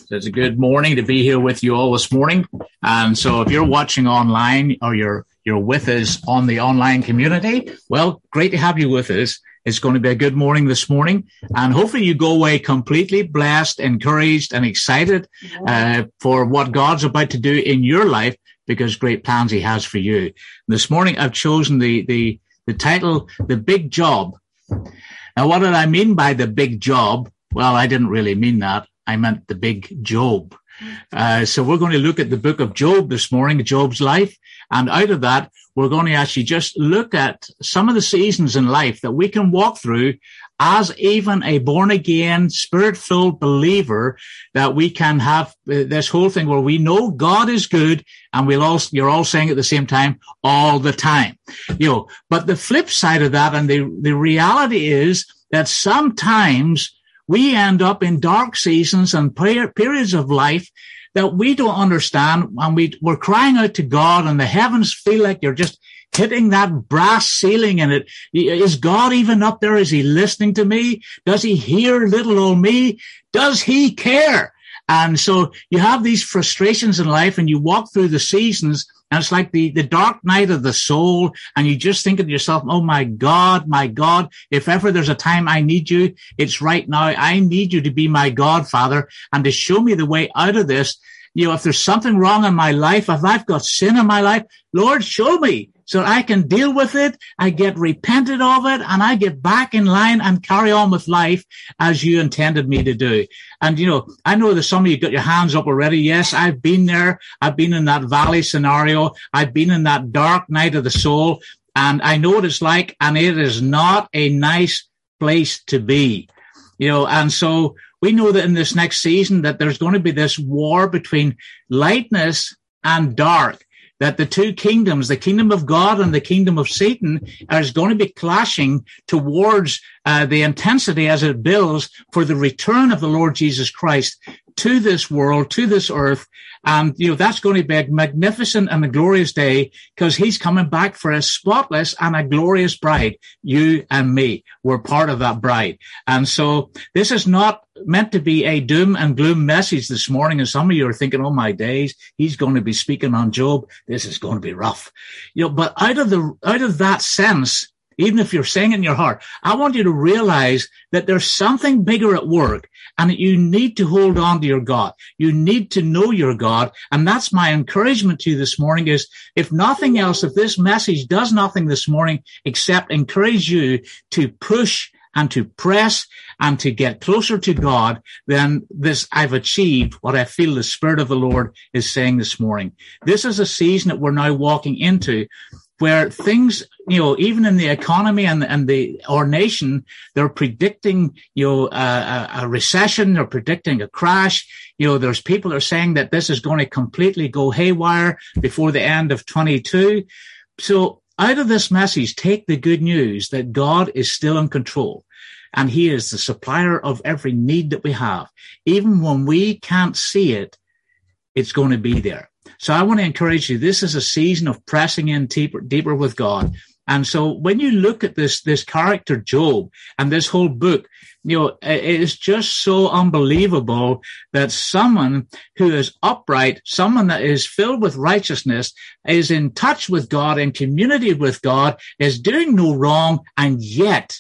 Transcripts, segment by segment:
It's a good morning to be here with you all this morning. And so if you're watching online or you're with us on the online community, well, great to have you with us. It's going to be a good morning this morning. And hopefully you go away completely blessed, encouraged, and excited for what God's about to do in your life, because great plans he has for you. This morning I've chosen the title, The Big Job. Now, what did I mean by the big job? Well, I didn't really mean that. I meant the big Job. So we're going to look at the book of Job this morning, Job's life. And out of that, we're going to actually just look at some of the seasons in life that we can walk through as even a born-again, spirit-filled believer, that we can have this whole thing where we know God is good, and you're all saying at the same time, all the time. But the flip side of that, and the reality is that sometimes we end up in dark seasons and periods of life that we don't understand, and we're crying out to God, and the heavens feel like you're just hitting that brass ceiling, and is God even up there? Is he listening to me? Does he hear little old me? Does he care? And so you have these frustrations in life, and you walk through the seasons, and it's like the dark night of the soul, and you just think to yourself, oh my God, if ever there's a time I need you, it's right now. I need you to be my God, Father, and to show me the way out of this. If there's something wrong in my life, if I've got sin in my life, Lord, show me so I can deal with it. I get repented of it, and I get back in line and carry on with life as you intended me to do. And, I know that some of you got your hands up already. Yes, I've been there. I've been in that valley scenario. I've been in that dark night of the soul, and I know what it's like, and it is not a nice place to be. And so we know that in this next season that there's going to be this war between lightness and dark, that the two kingdoms, the kingdom of God and the kingdom of Satan, is going to be clashing towards the intensity as it builds for the return of the Lord Jesus Christ to this world, to this earth. And, that's going to be a magnificent and a glorious day, because he's coming back for a spotless and a glorious bride. You and me, we're part of that bride. And so this is not meant to be a doom and gloom message this morning. And some of you are thinking, oh my days, he's going to be speaking on Job. This is going to be rough. But out of that sense, even if you're saying it in your heart, I want you to realize that there's something bigger at work, and that you need to hold on to your God. You need to know your God. And that's my encouragement to you this morning is, if nothing else, if this message does nothing this morning except encourage you to push and to press and to get closer to God, then I've achieved what I feel the Spirit of the Lord is saying this morning. This is a season that we're now walking into, where things, even in the economy and our nation, they're predicting, a recession, they're predicting a crash. There's people that are saying that this is going to completely go haywire before the end of 22. So out of this message, take the good news that God is still in control, and he is the supplier of every need that we have. Even when we can't see it, it's going to be there. So I want to encourage you, this is a season of pressing in deeper with God. And so when you look at this character Job and this whole book, it is just so unbelievable that someone who is upright, someone that is filled with righteousness, is in touch with God, in community with God, is doing no wrong, and yet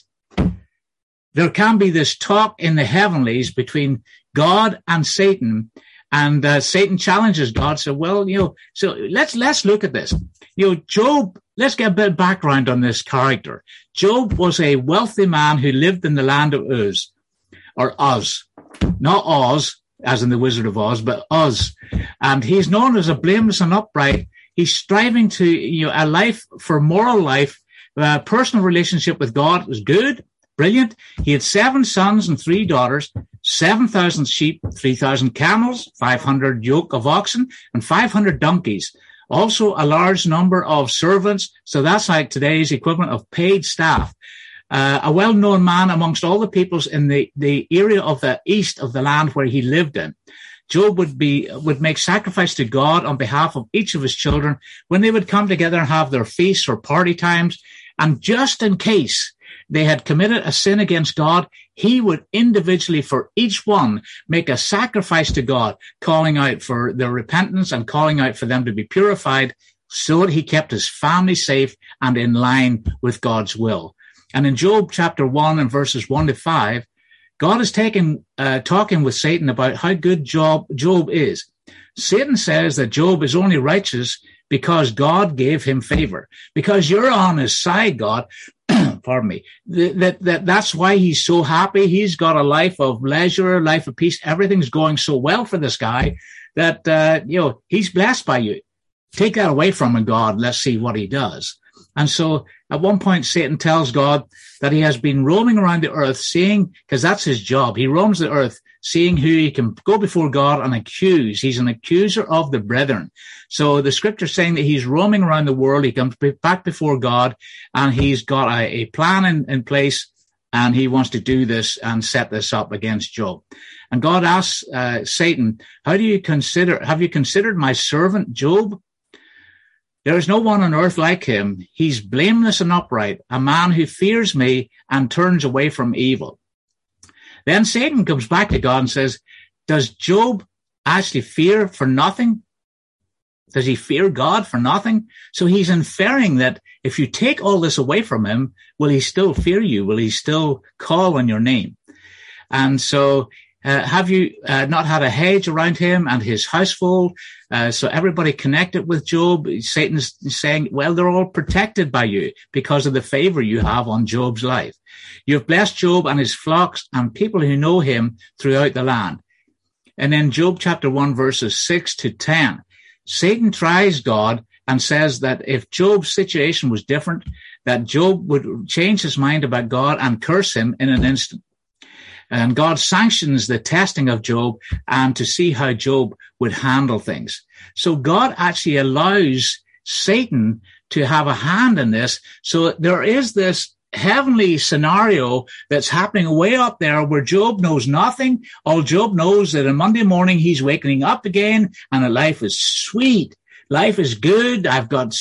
there can be this talk in the heavenlies between God and Satan. And Satan challenges God. So, so let's look at this. Job, let's get a bit of background on this character. Job was a wealthy man who lived in the land of Uz, or Uz, not Oz, as in the Wizard of Oz, but Uz. And he's known as a blameless and upright. He's striving to, a life for moral life. Personal relationship with God was good, brilliant. He had 7 sons and 3 daughters. 7,000 sheep, 3,000 camels, 500 yoke of oxen, and 500 donkeys. Also a large number of servants. So that's like today's equivalent of paid staff. A well-known man amongst all the peoples in the area of the east of the land where he lived in. Job would make sacrifice to God on behalf of each of his children when they would come together and have their feasts or party times. And just in case they had committed a sin against God, he would individually for each one make a sacrifice to God, calling out for their repentance and calling out for them to be purified, so that he kept his family safe and in line with God's will. And in Job chapter 1 and verses 1-5, God is talking with Satan about how good Job is. Satan says that Job is only righteous because God gave him favor, because you're on his side, God. Pardon me. That's why he's so happy. He's got a life of leisure, life of peace. Everything's going so well for this guy that, he's blessed by you. Take that away from him, God. Let's see what he does. And so at one point, Satan tells God that he has been roaming around the earth, seeing, because that's his job. He roams the earth, seeing who he can go before God and accuse. He's an accuser of the brethren. So the scripture's saying that he's roaming around the world. He comes back before God, and he's got a plan in place, and he wants to do this and set this up against Job. And God asks Satan, have you considered my servant Job? There is no one on earth like him. He's blameless and upright, a man who fears me and turns away from evil. Then Satan comes back to God and says, does Job actually fear for nothing? Does he fear God for nothing? So he's inferring that if you take all this away from him, will he still fear you? Will he still call on your name? And so have you not had a hedge around him and his household? So everybody connected with Job, Satan's saying, well, they're all protected by you because of the favor you have on Job's life. You've blessed Job and his flocks and people who know him throughout the land. And then Job chapter 1, verses 6-10, Satan tries God and says that if Job's situation was different, that Job would change his mind about God and curse him in an instant. And God sanctions the testing of Job and to see how Job would handle things. So God actually allows Satan to have a hand in this. So there is this heavenly scenario that's happening way up there where Job knows nothing. All Job knows that on Monday morning he's waking up again and that life is sweet. Life is good. I've got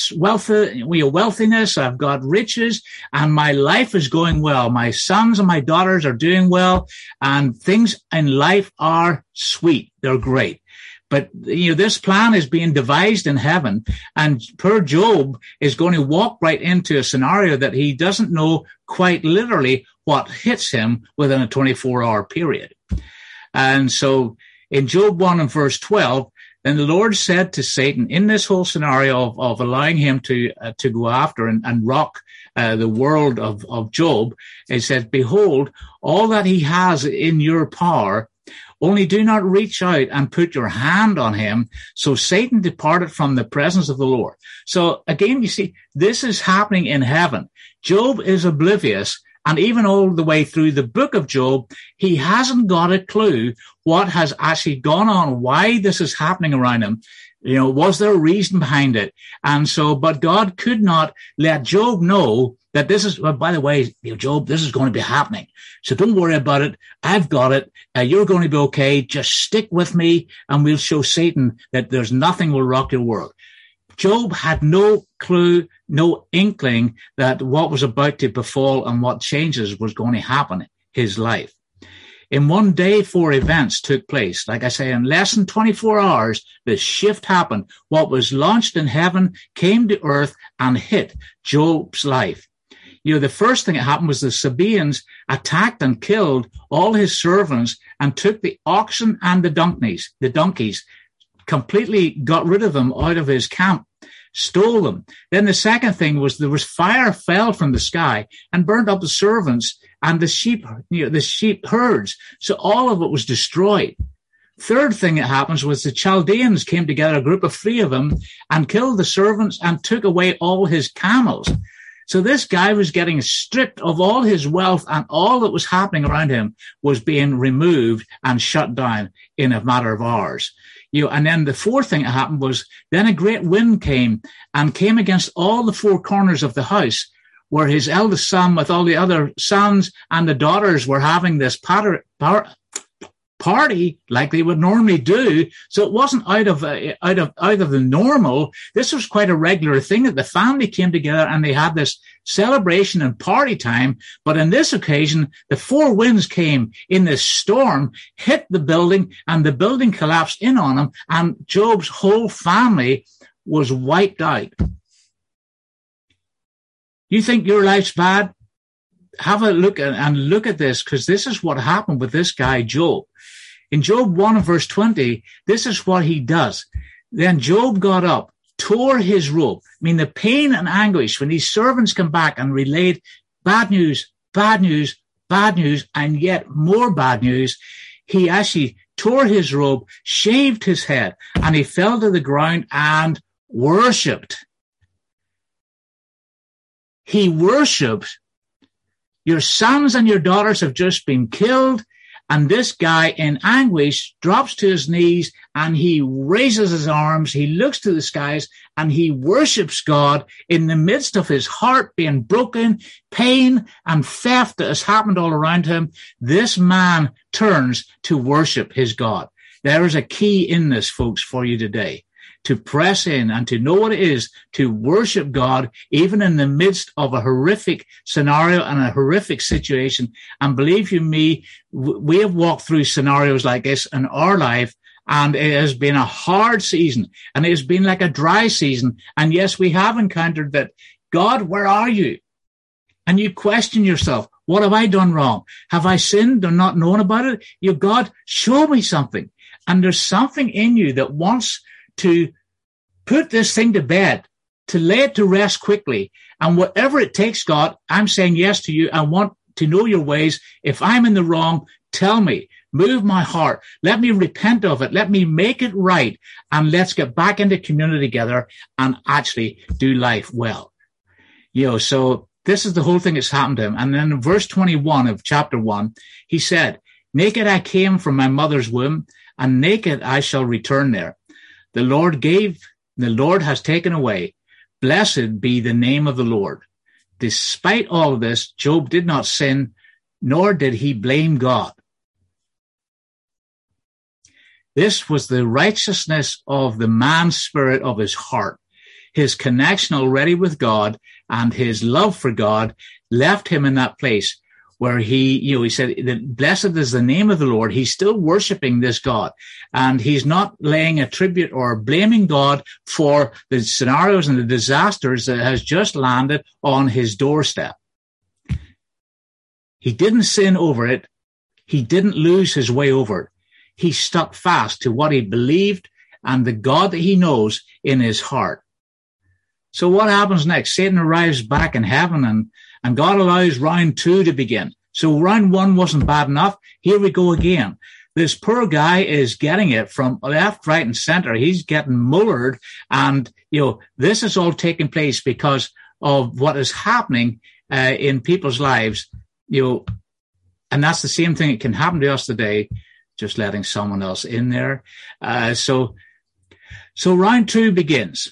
wealthiness. I've got riches, and my life is going well. My sons and my daughters are doing well, and things in life are sweet. They're great. But, this plan is being devised in heaven, and poor Job is going to walk right into a scenario that he doesn't know quite literally what hits him within a 24-hour period. And so in Job 1 and verse 12, then the Lord said to Satan, in this whole scenario of allowing him to go after and rock the world of Job, it says, behold, all that he has in your power, only do not reach out and put your hand on him. So Satan departed from the presence of the Lord. So again, you see, this is happening in heaven. Job is oblivious. And even all the way through the book of Job, he hasn't got a clue what has actually gone on, why this is happening around him. Was there a reason behind it? And so, but God could not let Job know that this is, by the way, Job, this is going to be happening. So don't worry about it. I've got it. You're going to be okay. Just stick with me and we'll show Satan that there's nothing will rock your world. Job had no clue, no inkling that what was about to befall and what changes was going to happen in his life. In one day, 4 events took place. Like I say, in less than 24 hours, the shift happened. What was launched in heaven came to earth and hit Job's life. The first thing that happened was the Sabaeans attacked and killed all his servants and took the oxen and the donkeys, completely got rid of them out of his camp, stole them. Then the second thing was there was fire fell from the sky and burned up the servants and the sheep herds. So all of it was destroyed. Third thing that happens was the Chaldeans came together, a group of 3 of them, and killed the servants and took away all his camels. So this guy was getting stripped of all his wealth, and all that was happening around him was being removed and shut down in a matter of hours. And then the fourth thing that happened was then a great wind came against all the 4 corners of the house where his eldest son with all the other sons and the daughters were having this party like they would normally do. So it wasn't out of the normal. This was quite a regular thing that the family came together and they had this celebration and party time. But on this occasion, the four winds came in this storm, hit the building, and the building collapsed in on them, and Job's whole family was wiped out. You think your life's bad? Have a look at this, because this is what happened with this guy, Job. In Job 1 and verse 20, this is what he does. Then Job got up, tore his robe. I mean, the pain and anguish when these servants come back and relayed bad news, bad news, bad news, and yet more bad news. He actually tore his robe, shaved his head, and he fell to the ground and worshipped. He worshipped. Your sons and your daughters have just been killed. And this guy in anguish drops to his knees and he raises his arms. He looks to the skies and he worships God in the midst of his heart being broken, pain and theft that has happened all around him. This man turns to worship his God. There is a key in this, folks, for you today. To press in and to know what it is to worship God, even in the midst of a horrific scenario and a horrific situation. And believe you me, we have walked through scenarios like this in our life, and it has been a hard season, and it has been like a dry season. And yes, we have encountered that. God, where are you? And you question yourself, what have I done wrong? Have I sinned or not known about it? You, God, show me something. And there's something in you that wants to put this thing to bed, to lay it to rest quickly. And whatever it takes, God, I'm saying yes to you. I want to know your ways. If I'm in the wrong, tell me. Move my heart. Let me repent of it. Let me make it right. And let's get back into community together and actually do life well. So this is the whole thing that's happened to him. And then in verse 21 of chapter 1, he said, naked I came from my mother's womb, and naked I shall return there. The Lord gave, the Lord has taken away. Blessed be the name of the Lord. Despite all of this, Job did not sin, nor did he blame God. This was the righteousness of the man's spirit of his heart. His connection already with God and his love for God left him in that place where he said that blessed is the name of the Lord. He's still worshiping this God, and he's not laying a tribute or blaming God for the scenarios and the disasters that has just landed on his doorstep. He didn't sin over it. He didn't lose his way over it. He stuck fast to what he believed and the God that he knows in his heart. So what happens next? Satan arrives back in heaven, and God allows round 2 to begin. So round 1 wasn't bad enough. Here we go again. This poor guy is getting it from left, right, and center. He's getting mullered. And, this is all taking place because of what is happening in people's lives. And that's the same thing that can happen to us today, just letting someone else in there. So round 2 begins.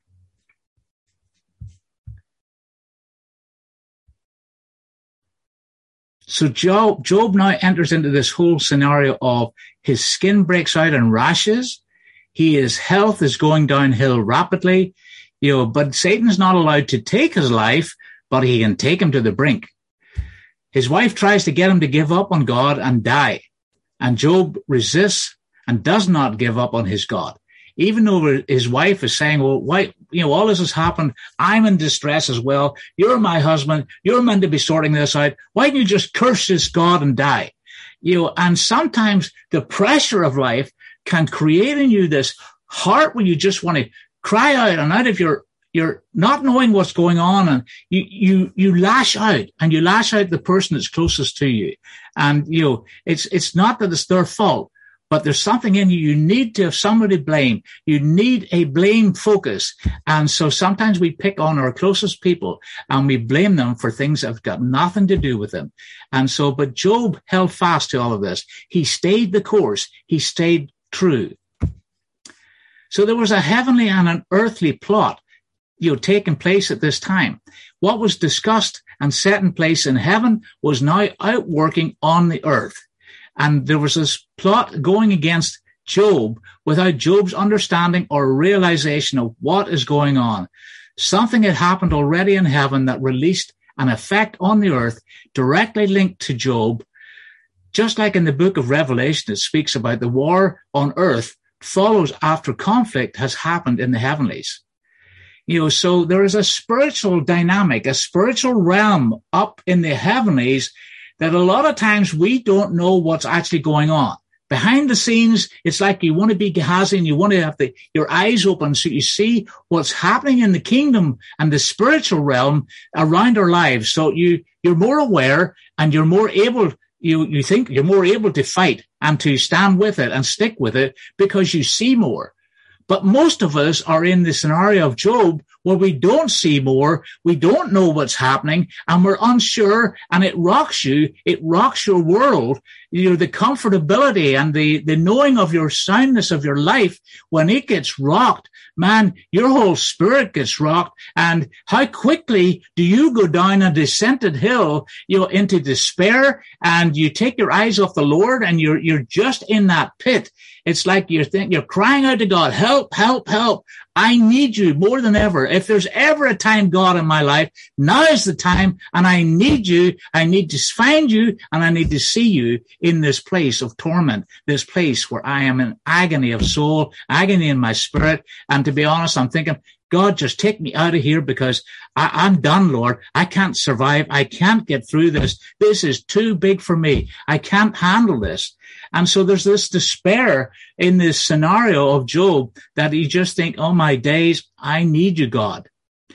So Job now enters into this whole scenario of his skin breaks out in rashes. His health is going downhill rapidly, but Satan's not allowed to take his life, but he can take him to the brink. His wife tries to get him to give up on God and die. And Job resists and does not give up on his God. Even though his wife is saying, well, why, all this has happened. I'm in distress as well. You're my husband. You're meant to be sorting this out. Why don't you just curse this God and die? And sometimes the pressure of life can create in you this heart where you just want to cry out, and out of your not knowing what's going on, and you lash out, and you lash out the person that's closest to you. And, it's not that it's their fault, but there's something in you. You need to have somebody blame. You need a blame focus. And so sometimes we pick on our closest people and we blame them for things that have got nothing to do with them. And so, but Job held fast to all of this. He stayed the course. He stayed true. So there was a heavenly and an earthly plot, taking place at this time. What was discussed and set in place in heaven was now outworking on the earth. And there was this plot going against Job without Job's understanding or realization of what is going on. Something had happened already in heaven that released an effect on the earth directly linked to Job. Just like in the book of Revelation, it speaks about the war on earth follows after conflict has happened in the heavenlies. So there is a spiritual dynamic, a spiritual realm up in the heavenlies that a lot of times we don't know what's actually going on. Behind the scenes, it's like you want to be Gehazi and you want to have your eyes open so you see what's happening in the kingdom and the spiritual realm around our lives. So you're more aware and you're more able, you think you're more able to fight and to stand with it and stick with it because you see more. But most of us are in the scenario of Job where we don't see more, we don't know what's happening, and we're unsure, and it rocks you, it rocks your world. The comfortability and the knowing of your soundness of your life, when it gets rocked, man, your whole spirit gets rocked. And how quickly do you go down a descended hill, into despair, and you take your eyes off the Lord, and you're just in that pit. It's like you're crying out to God, help, help, help. I need you more than ever. If there's ever a time, God, in my life, now is the time, and I need you. I need to find you, and I need to see you in this place of torment, this place where I am in agony of soul, agony in my spirit. And to be honest, I'm thinking, God, just take me out of here because I'm done, Lord. I can't survive. I can't get through this. This is too big for me. I can't handle this. And so there's this despair in this scenario of Job that you just think, oh, my days, I need you, God.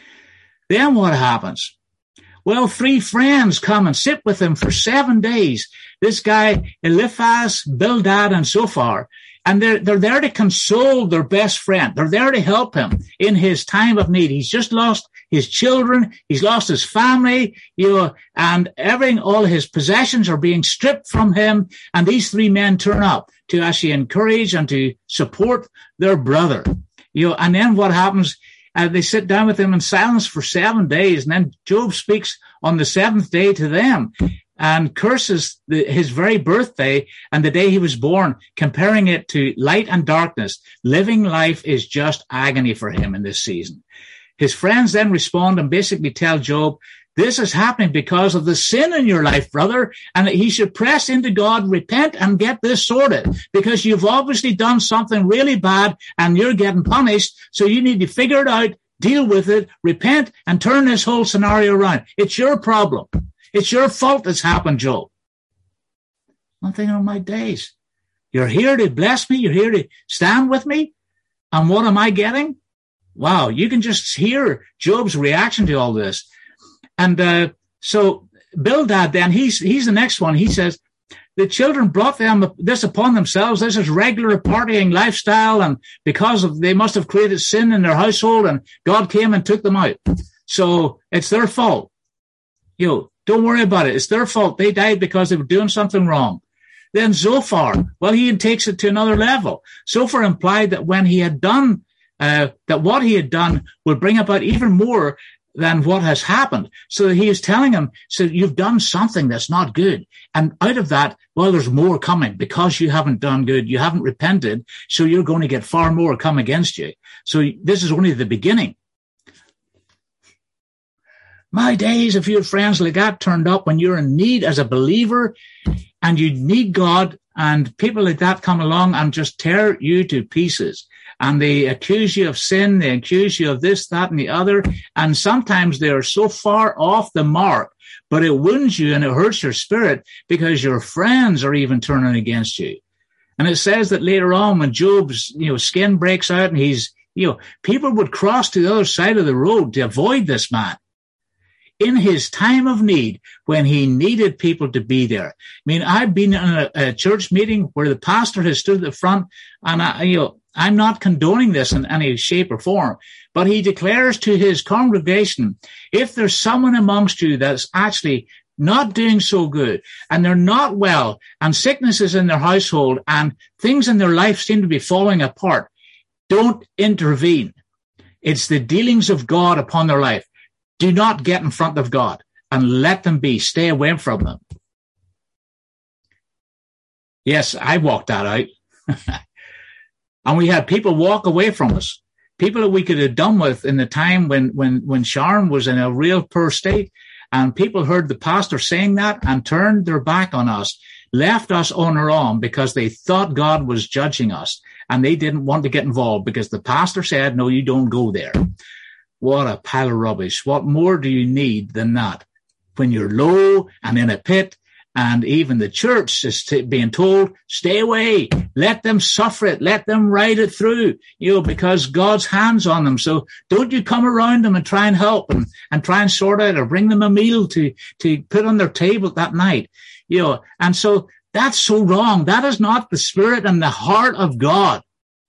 Then what happens? Well, 3 friends come and sit with him for 7 days. This guy, Eliphaz, Bildad, and Zophar. And they're there to console their best friend. They're there to help him in his time of need. He's just lost his children. He's lost his family, and everything, all his possessions are being stripped from him. And these 3 men turn up to actually encourage and to support their brother. And then what happens? They sit down with him in silence for 7 days. And then Job speaks on the 7th day to them and curses his very birthday and the day he was born, comparing it to light and darkness. Living life is just agony for him in this season. His friends then respond and basically tell Job, this is happening because of the sin in your life, brother, and that he should press into God, repent, and get this sorted, because you've obviously done something really bad and you're getting punished, so you need to figure it out, deal with it, repent, and turn this whole scenario around. It's your problem. It's your fault that's happened, Job. I'm thinking, oh, my days. You're here to bless me. You're here to stand with me. And what am I getting? Wow, you can just hear Job's reaction to all this. And so Bildad then, he's the next one. He says, the children brought this upon themselves. This is regular partying lifestyle. And because they must have created sin in their household, and God came and took them out. So it's their fault. Don't worry about it. It's their fault. They died because they were doing something wrong. Then Zophar, well, he takes it to another level. Zophar implied that when he had done, that what he had done would bring about even more than what has happened. So he is telling him, so you've done something that's not good. And out of that, well, there's more coming because you haven't done good. You haven't repented. So you're going to get far more come against you. So this is only the beginning. My days, if you have friends like that turned up when you're in need as a believer and you need God, and people like that come along and just tear you to pieces. And they accuse you of sin. They accuse you of this, that, and the other. And sometimes they are so far off the mark, but it wounds you and it hurts your spirit because your friends are even turning against you. And it says that later on when Job's, skin breaks out and he's, people would cross to the other side of the road to avoid this man. In his time of need, when he needed people to be there. I mean, I've been in a church meeting where the pastor has stood at the front, and I'm not condoning this in any shape or form, but he declares to his congregation, if there's someone amongst you that's actually not doing so good, and they're not well, and sickness is in their household, and things in their life seem to be falling apart, don't intervene. It's the dealings of God upon their life. Do not get in front of God and let them be. Stay away from them. Yes, I walked that out. And we had people walk away from us. People that we could have done with in the time when Sharon was in a real poor state, and people heard the pastor saying that and turned their back on us, left us on our own because they thought God was judging us, and they didn't want to get involved because the pastor said, no, you don't go there. What a pile of rubbish. What more do you need than that? When you're low and in a pit, and even the church is being told, stay away, let them suffer it, let them ride it through, because God's hand's on them. So don't you come around them and try and help and try and sort out or bring them a meal to put on their table that night, and so that's so wrong. That is not the spirit and the heart of God.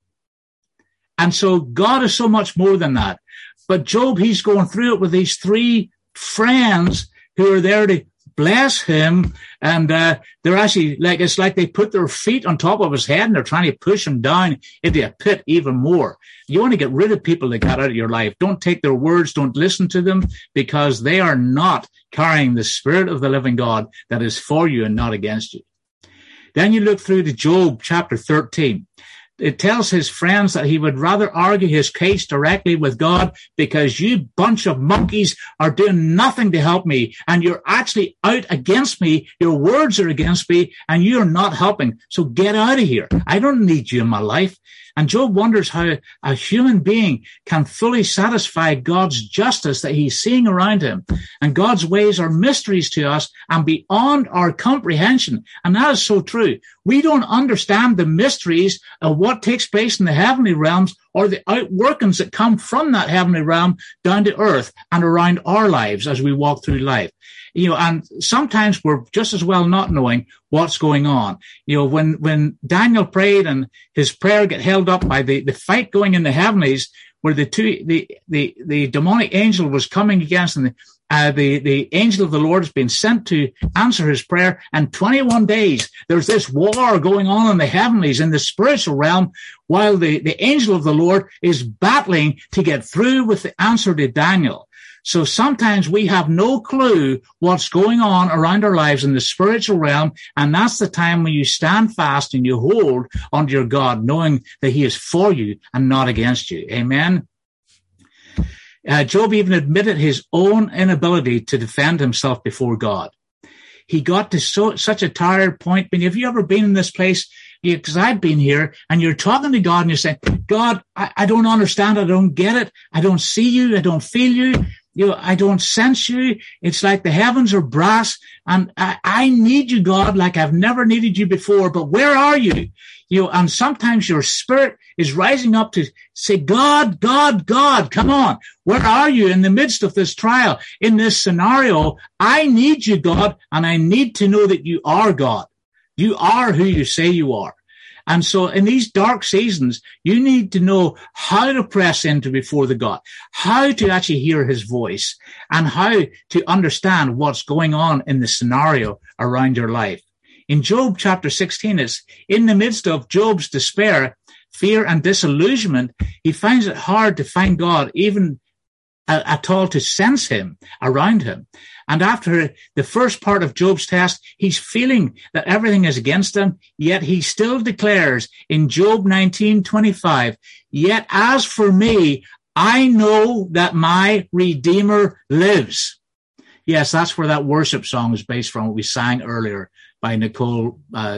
And so God is so much more than that. But Job, he's going through it with these three friends who are there to bless him, and they're actually it's like they put their feet on top of his head and they're trying to push him down into a pit even more. You want to get rid of people like that out of your life. Don't take their words, don't listen to them, because they are not carrying the spirit of the living God that is for you and not against you. Then you look through to Job chapter 13. It tells his friends that he would rather argue his case directly with God, because you bunch of monkeys are doing nothing to help me, and you're actually out against me. Your words are against me, and you're not helping. So get out of here. I don't need you in my life. And Job wonders how a human being can fully satisfy God's justice that he's seeing around him. And God's ways are mysteries to us and beyond our comprehension. And that is so true. We don't understand the mysteries of what takes place in the heavenly realms or the outworkings that come from that heavenly realm down to earth and around our lives as we walk through life. And sometimes we're just as well not knowing what's going on. When Daniel prayed and his prayer get held up by the fight going in the heavenlies, where the demonic angel was coming against, and the angel of the Lord has been sent to answer his prayer. And 21 days, there's this war going on in the heavenlies, in the spiritual realm, while the angel of the Lord is battling to get through with the answer to Daniel. So sometimes we have no clue what's going on around our lives in the spiritual realm, and that's the time when you stand fast and you hold onto your God, knowing that he is for you and not against you. Amen. Job even admitted his own inability to defend himself before God. He got to such a tired point. I mean, have you ever been in this place? Because I've been here, and you're talking to God and you're saying, God, I don't understand. I don't get it. I don't see you. I don't feel you. I don't sense you. It's like the heavens are brass, and I need you, God, like I've never needed you before. But where are you? And sometimes your spirit is rising up to say, God, God, God, come on. Where are you in the midst of this trial, in this scenario? I need you, God, and I need to know that you are God. You are who you say you are. And so in these dark seasons, you need to know how to press into before the God, how to actually hear his voice, and how to understand what's going on in the scenario around your life. In Job chapter 16, it's in the midst of Job's despair, fear, and disillusionment, he finds it hard to find God, even at all to sense him around him. And after the first part of Job's test, he's feeling that everything is against him, yet he still declares in Job 19:25, yet as for me, I know that my Redeemer lives. Yes, that's where that worship song is based from, what we sang earlier by Nicole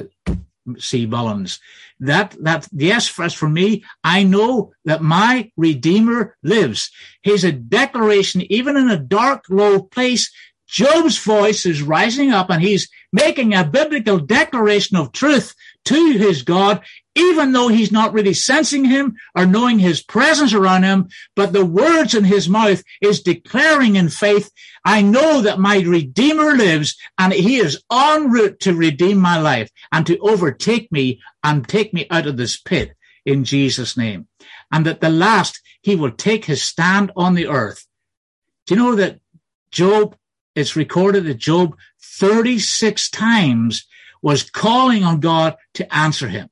C. Mullins. Yes, as for me, I know that my Redeemer lives. He's a declaration, even in a dark, low place. Job's voice is rising up, and he's making a biblical declaration of truth to his God, even though he's not really sensing him or knowing his presence around him. But the words in his mouth is declaring in faith, I know that my Redeemer lives, and he is en route to redeem my life and to overtake me and take me out of this pit in Jesus' name. And at the last, he will take his stand on the earth. Do you know that Job, it's recorded that Job 36 times was calling on God to answer him.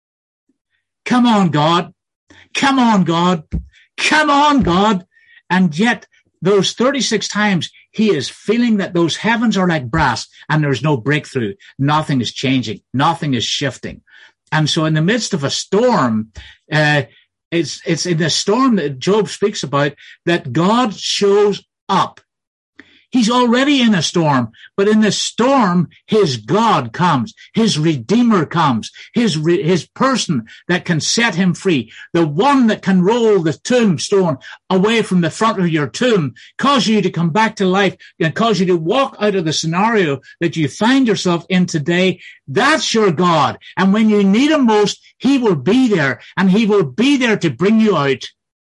Come on, God. Come on, God. Come on, God. And yet those 36 times he is feeling that those heavens are like brass and there's no breakthrough. Nothing is changing. Nothing is shifting. And so in the midst of a storm, it's in the storm that Job speaks about that God shows up. He's already in a storm, but in the storm, his God comes, his Redeemer comes, his person that can set him free, the one that can roll the tombstone away from the front of your tomb, cause you to come back to life, and cause you to walk out of the scenario that you find yourself in today. That's your God. And when you need him most, he will be there, and he will be there to bring you out.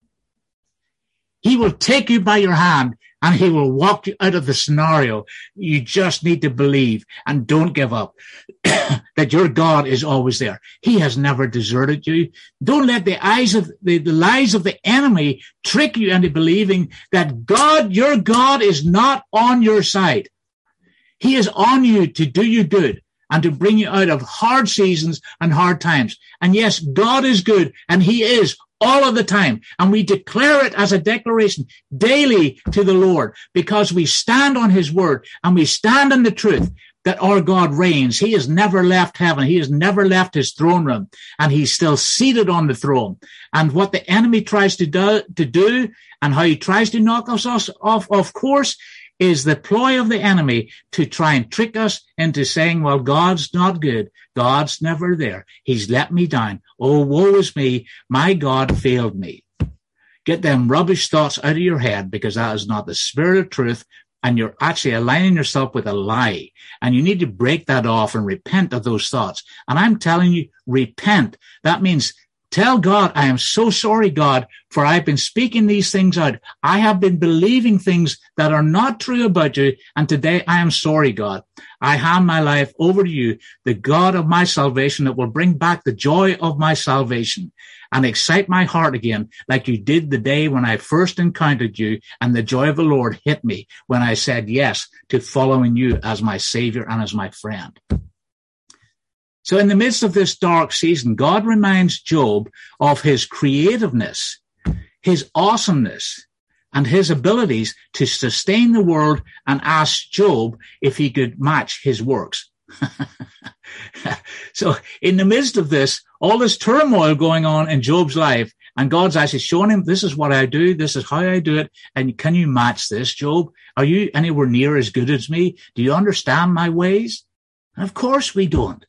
He will take you by your hand, and he will walk you out of the scenario. You just need to believe and don't give up that your God is always there. He has never deserted you. Don't let the lies of the enemy trick you into believing that God, your God, is not on your side. He is on you to do you good and to bring you out of hard seasons and hard times. And yes, God is good, and he is all of the time. And we declare it as a declaration daily to the Lord, because we stand on his word and we stand in the truth that our God reigns. He has never left heaven. He has never left his throne room, and he's still seated on the throne. And what the enemy tries to do and how he tries to knock us off, of course, is the ploy of the enemy to try and trick us into saying, well, God's not good. God's never there. He's let me down. Oh, woe is me. My God failed me. Get them rubbish thoughts out of your head, because that is not the spirit of truth, and you're actually aligning yourself with a lie. And you need to break that off and repent of those thoughts. And I'm telling you, repent. That means tell God, I am so sorry, God, for I've been speaking these things out. I have been believing things that are not true about you. And today I am sorry, God. I hand my life over to you, the God of my salvation, that will bring back the joy of my salvation and excite my heart again, like you did the day when I first encountered you and the joy of the Lord hit me when I said yes to following you as my Savior and as my friend. So in the midst of this dark season, God reminds Job of his creativeness, his awesomeness, and his abilities to sustain the world, and asks Job if he could match his works. So in the midst of this, all this turmoil going on in Job's life, and God's actually showing him, this is what I do, this is how I do it, and can you match this, Job? Are you anywhere near as good as me? Do you understand my ways? And of course we don't.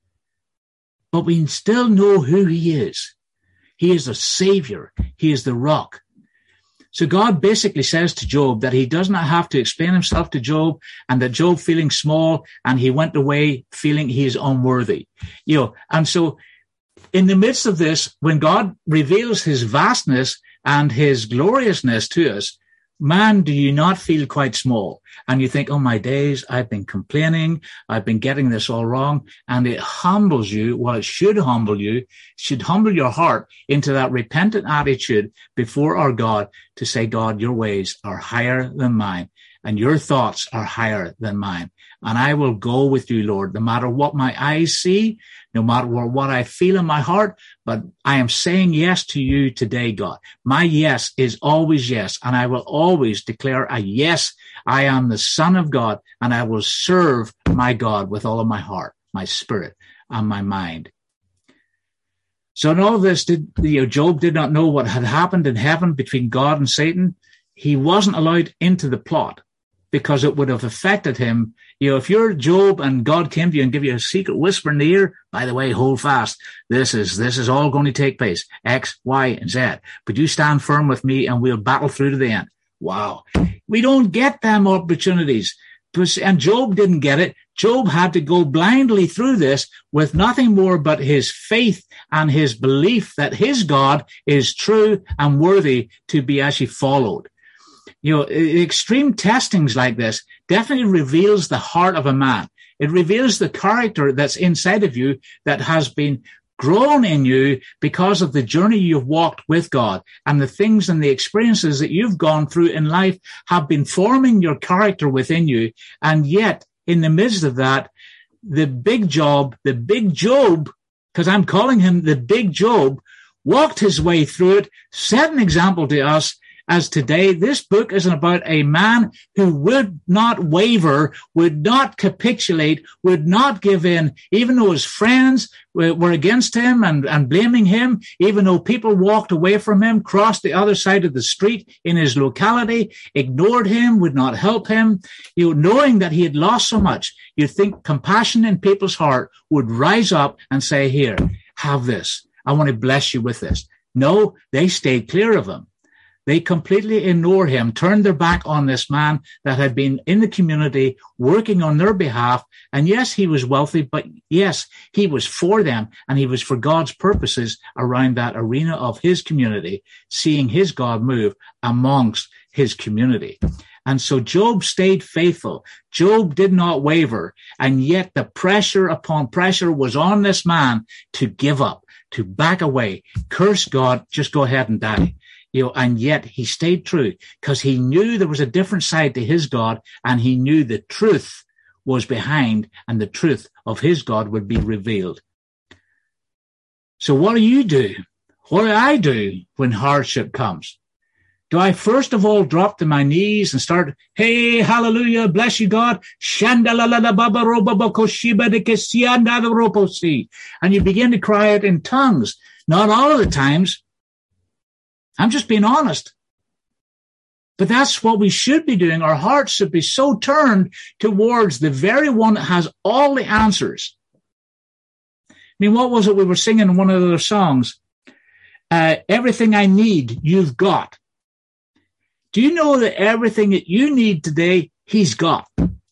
But we still know who he is. He is the Savior. He is the rock. So God basically says to Job that he does not have to explain himself to Job, and that Job feeling small, and he went away feeling he is unworthy. And so in the midst of this, when God reveals his vastness and his gloriousness to us, man, do you not feel quite small? And you think, oh, my days, I've been complaining. I've been getting this all wrong. And it humbles you. Well, it should humble you, should humble your heart into that repentant attitude before our God to say, God, your ways are higher than mine, and your thoughts are higher than mine. And I will go with you, Lord, no matter what my eyes see, no matter what I feel in my heart. But I am saying yes to you today, God. My yes is always yes, and I will always declare a yes. I am the Son of God, and I will serve my God with all of my heart, my spirit, and my mind. So in all of this, Job did not know what had happened in heaven between God and Satan. He wasn't allowed into the plot, because it would have affected him. If you're Job and God came to you and give you a secret whisper in the ear, by the way, hold fast. This is all going to take place. X, Y, and Z. But you stand firm with me and we'll battle through to the end. Wow. We don't get them opportunities. And Job didn't get it. Job had to go blindly through this with nothing more but his faith and his belief that his God is true and worthy to be actually followed. Extreme testings like this definitely reveals the heart of a man. It reveals the character that's inside of you that has been grown in you because of the journey you've walked with God, and the things and the experiences that you've gone through in life have been forming your character within you. And yet, in the midst of that, the big Job, because I'm calling him the big Job, walked his way through it, set an example to us, as today. This book is about a man who would not waver, would not capitulate, would not give in, even though his friends were against him and blaming him, even though people walked away from him, crossed the other side of the street in his locality, ignored him, would not help him. Knowing that he had lost so much, you'd think compassion in people's heart would rise up and say, here, have this. I want to bless you with this. No, they stayed clear of him. They completely ignored him, turned their back on this man that had been in the community working on their behalf. And yes, he was wealthy, but yes, he was for them, and he was for God's purposes around that arena of his community, seeing his God move amongst his community. And so Job stayed faithful. Job did not waver. And yet the pressure upon pressure was on this man to give up, to back away, curse God, just go ahead and die. And yet he stayed true because he knew there was a different side to his God, and he knew the truth was behind, and the truth of his God would be revealed. So what do you do? What do I do when hardship comes? Do I first of all drop to my knees and start, hey, hallelujah, bless you, God, and you begin to cry it in tongues? Not all of the times. I'm just being honest. But that's what we should be doing. Our hearts should be so turned towards the very one that has all the answers. I mean, what was it we were singing in one of the songs? Everything I need, you've got. Do you know that everything that you need today, he's got?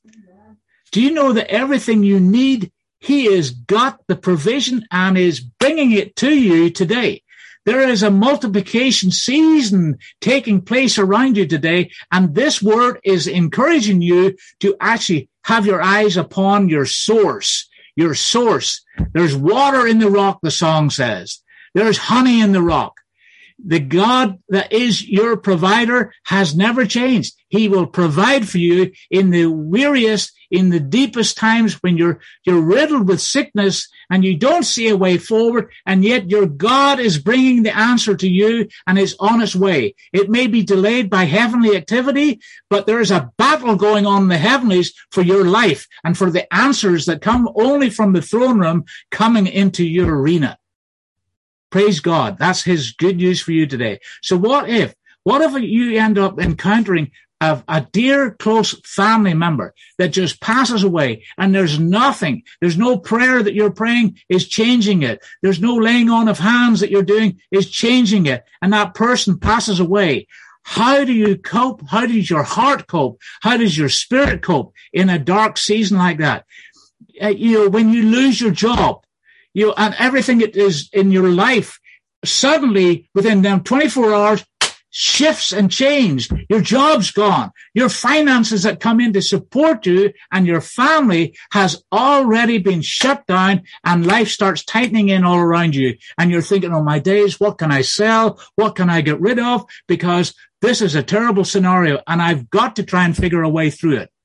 Do you know that everything you need, he has got the provision and is bringing it to you today? There is a multiplication season taking place around you today, and this word is encouraging you to actually have your eyes upon your source. Your source. There's water in the rock, the song says. There's honey in the rock. The God that is your provider has never changed. He will provide for you in the weariest, in the deepest times when you're riddled with sickness and you don't see a way forward, and yet your God is bringing the answer to you and is on its way. It may be delayed by heavenly activity, but there is a battle going on in the heavenlies for your life and for the answers that come only from the throne room coming into your arena. Praise God. That's his good news for you today. So what if you end up encountering a dear, close family member that just passes away, and there's nothing, there's no prayer that you're praying is changing it. There's no laying on of hands that you're doing is changing it. And that person passes away. How do you cope? How does your heart cope? How does your spirit cope in a dark season like that? When you lose your job, and everything that is in your life suddenly within them 24 hours shifts and changes. Your job's gone. Your finances that come in to support you and your family has already been shut down, and life starts tightening in all around you. And you're thinking, oh my days, what can I sell? What can I get rid of? Because this is a terrible scenario and I've got to try and figure a way through it.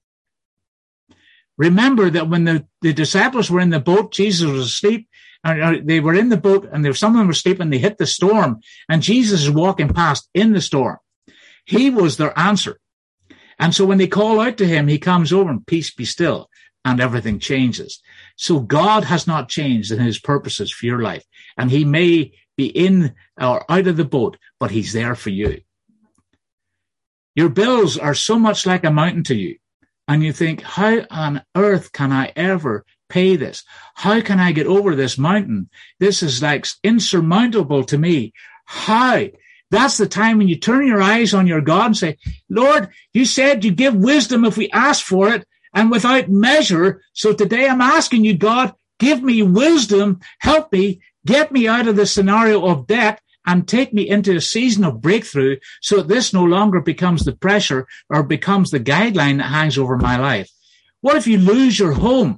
Remember that when the disciples were in the boat, Jesus was asleep. They were in the boat, and some of them were sleeping. They hit the storm, and Jesus is walking past in the storm. He was their answer. And so when they call out to him, he comes over and peace be still, and everything changes. So God has not changed in his purposes for your life. And he may be in or out of the boat, but he's there for you. Your bills are so much like a mountain to you. And you think, how on earth can I ever pay this? How can I get over this mountain? This is like insurmountable to me. How? That's the time when you turn your eyes on your God and say, Lord, you said you give wisdom if we ask for it and without measure. So today I'm asking you, God, give me wisdom, help me, get me out of the scenario of debt and take me into a season of breakthrough so that this no longer becomes the pressure or becomes the guideline that hangs over my life. What if you lose your home?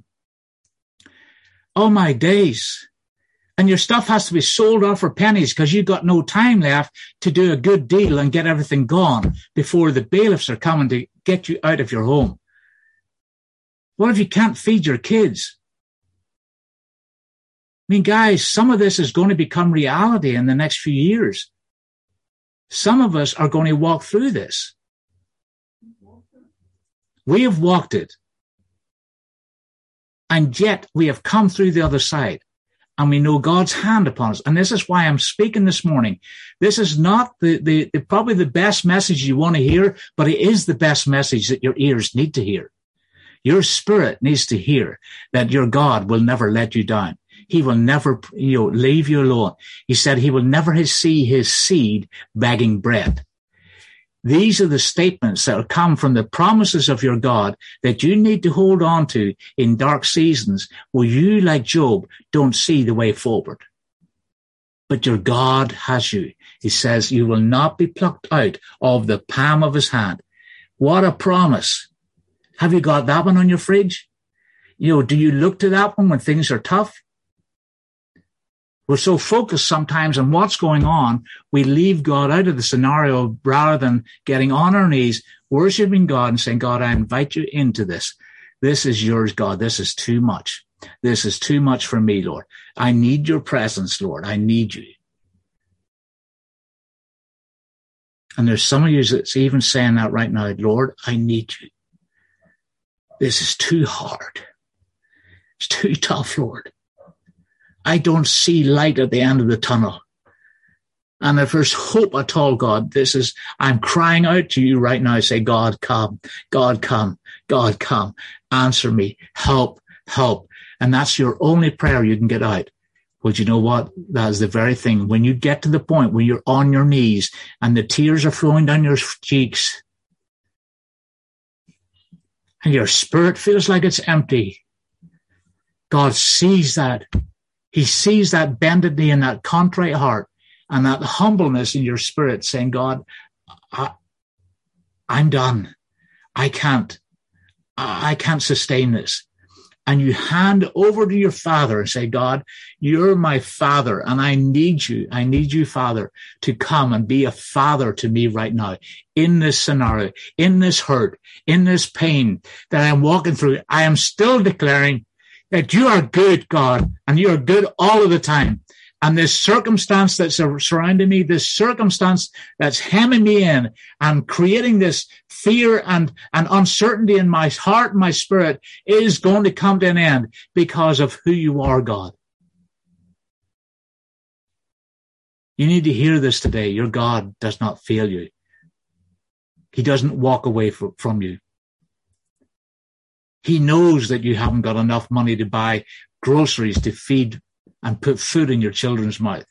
Oh, my days. And your stuff has to be sold off for pennies because you've got no time left to do a good deal and get everything gone before the bailiffs are coming to get you out of your home. What if you can't feed your kids? I mean, guys, some of this is going to become reality in the next few years. Some of us are going to walk through this. We have walked it. And yet we have come through the other side. And we know God's hand upon us. And this is why I'm speaking this morning. This is not the probably the best message you want to hear, but it is the best message that your ears need to hear. Your spirit needs to hear that your God will never let you down. He will never, leave you alone. He said he will never see his seed begging bread. These are the statements that come from the promises of your God that you need to hold on to in dark seasons where you, like Job, don't see the way forward. But your God has you. He says you will not be plucked out of the palm of his hand. What a promise. Have you got that one on your fridge? Do you look to that one when things are tough? We're so focused sometimes on what's going on, we leave God out of the scenario rather than getting on our knees, worshiping God and saying, God, I invite you into this. This is yours, God. This is too much. This is too much for me, Lord. I need your presence, Lord. I need you. And there's some of you that's even saying that right now, Lord, I need you. This is too hard. It's too tough, Lord. I don't see light at the end of the tunnel. And if there's hope at all, God, I'm crying out to you right now. Say, God, come, God, come, God, come. Answer me. Help, help. And that's your only prayer you can get out. Well, you know what? That is the very thing. When you get to the point where you're on your knees and the tears are flowing down your cheeks and your spirit feels like it's empty, God sees that. He sees that bended knee and that contrite heart and that humbleness in your spirit saying, God, I'm done. I can't sustain this. And you hand over to your Father and say, God, you're my Father and I need you. I need you, Father, to come and be a father to me right now in this scenario, in this hurt, in this pain that I'm walking through. I am still declaring that you are good, God, and you are good all of the time. And this circumstance that's surrounding me, this circumstance that's hemming me in and creating this fear and uncertainty in my heart and my spirit is going to come to an end because of who you are, God. You need to hear this today. Your God does not fail you. He doesn't walk away from you. He knows that you haven't got enough money to buy groceries to feed and put food in your children's mouth.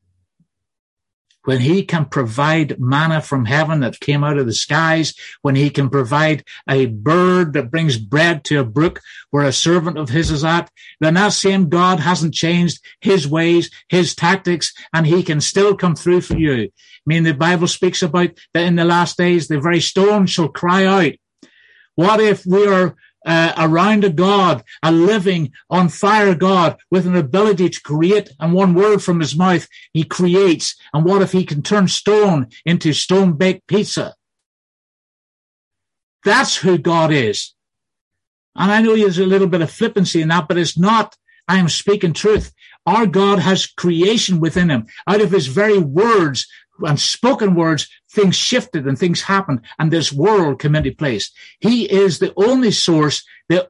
When he can provide manna from heaven that came out of the skies, when he can provide a bird that brings bread to a brook where a servant of his is at, then that same God hasn't changed his ways, his tactics, and he can still come through for you. I mean, the Bible speaks about that in the last days, the very stones shall cry out. What if we are around a God, a living, on fire God with an ability to create, and one word from his mouth, he creates. And what if he can turn stone into stone-baked pizza? That's who God is. And I know there's a little bit of flippancy in that, but it's not. I am speaking truth. Our God has creation within him. Out of his very words and spoken words, things shifted and things happened, and this world came into place. He is the only source that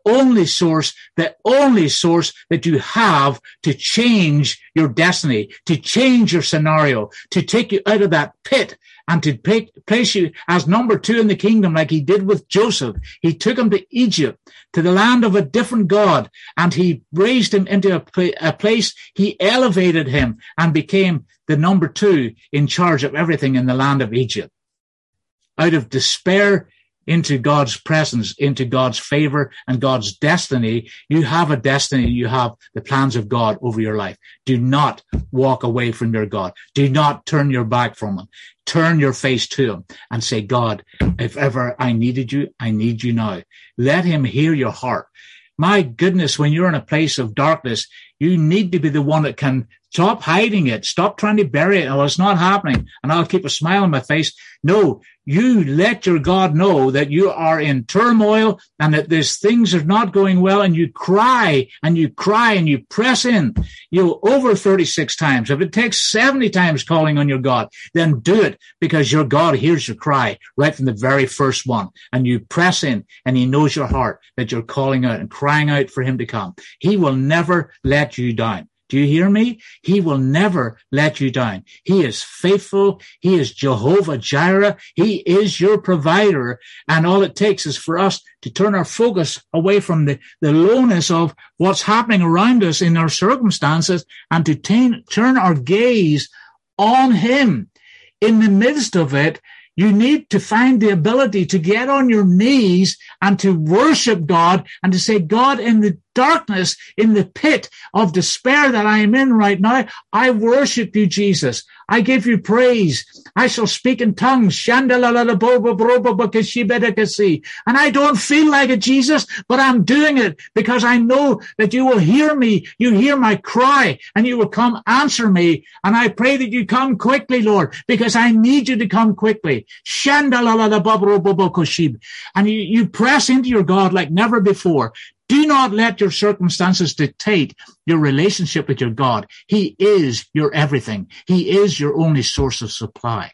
you have to change your destiny, to change your scenario, to take you out of that pit and to place you as number 2 in the kingdom like he did with Joseph. He took him to Egypt, to the land of a different God, and he raised him into a place. He elevated him and became the number 2 in charge of everything in the land of Egypt. Out of despair into God's presence, into God's favor and God's destiny. You have a destiny. You have the plans of God over your life. Do not walk away from your God. Do not turn your back from him. Turn your face to him and say, God, if ever I needed you, I need you now. Let him hear your heart. My goodness, when you're in a place of darkness, you need to be the one that can Stop hiding it. Stop trying to bury it. Oh, it's not happening. And I'll keep a smile on my face. No, you let your God know that you are in turmoil and that these things are not going well, and you cry and you cry and you press in. You over 36 times. If it takes 70 times calling on your God, then do it, because your God hears your cry right from the very first one. And you press in, and he knows your heart, that you're calling out and crying out for him to come. He will never let you down. Do you hear me? He will never let you down. He is faithful. He is Jehovah Jireh. He is your provider. And all it takes is for us to turn our focus away from the lowness of what's happening around us in our circumstances, and to turn our gaze on him. In the midst of it, you need to find the ability to get on your knees and to worship God, and to say, God, in the darkness, in the pit of despair that I am in right now, I worship you, Jesus. I give you praise. I shall speak in tongues. And I don't feel like it, Jesus, but I'm doing it because I know that you will hear me. You hear my cry, and you will come answer me. And I pray that you come quickly, Lord, because I need you to come quickly. And you press into your God like never before. Do not let your circumstances dictate your relationship with your God. He is your everything. He is your only source of supply.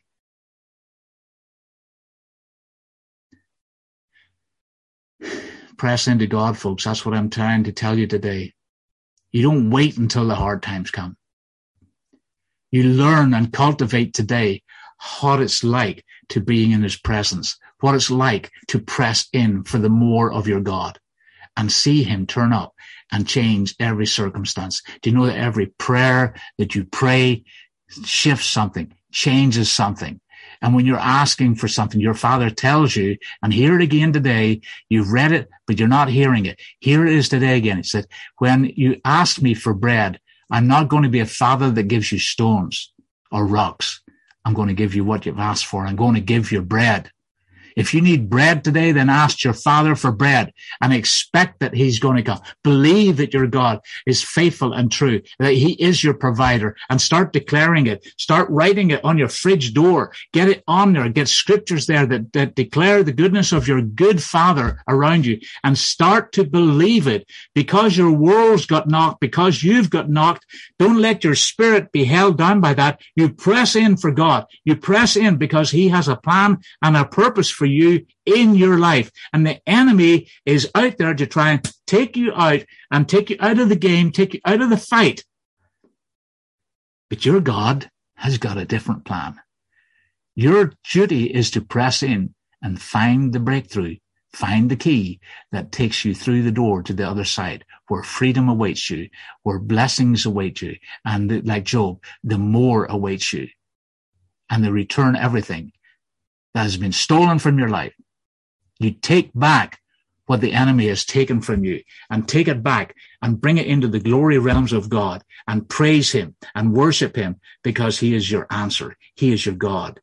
Press into God, folks. That's what I'm trying to tell you today. You don't wait until the hard times come. You learn and cultivate today what it's like to be in his presence, what it's like to press in for the more of your God, and see him turn up and change every circumstance. Do you know that every prayer that you pray shifts something, changes something? And when you're asking for something, your Father tells you, and hear it again today, you've read it, but you're not hearing it. Here it is today again. It said, when you ask me for bread, I'm not going to be a Father that gives you stones or rocks. I'm going to give you what you've asked for. I'm going to give you bread. If you need bread today, then ask your Father for bread and expect that he's going to come. Believe that your God is faithful and true, that he is your provider, and start declaring it. Start writing it on your fridge door. Get it on there. Get scriptures there that declare the goodness of your good Father around you, and start to believe it. Because your world's got knocked, because you've got knocked, don't let your spirit be held down by that. You press in for God. You press in because he has a plan and a purpose for you in your life. And the enemy is out there to try and take you out and take you out of the game, take you out of the fight. But your God has got a different plan. Your duty is to press in and find the breakthrough, find the key that takes you through the door to the other side, where freedom awaits you, where blessings await you, and like Job, the more awaits you, and they return everything that has been stolen from your life. You take back what the enemy has taken from you, and take it back and bring it into the glory realms of God, and praise him and worship him, because he is your answer. He is your God.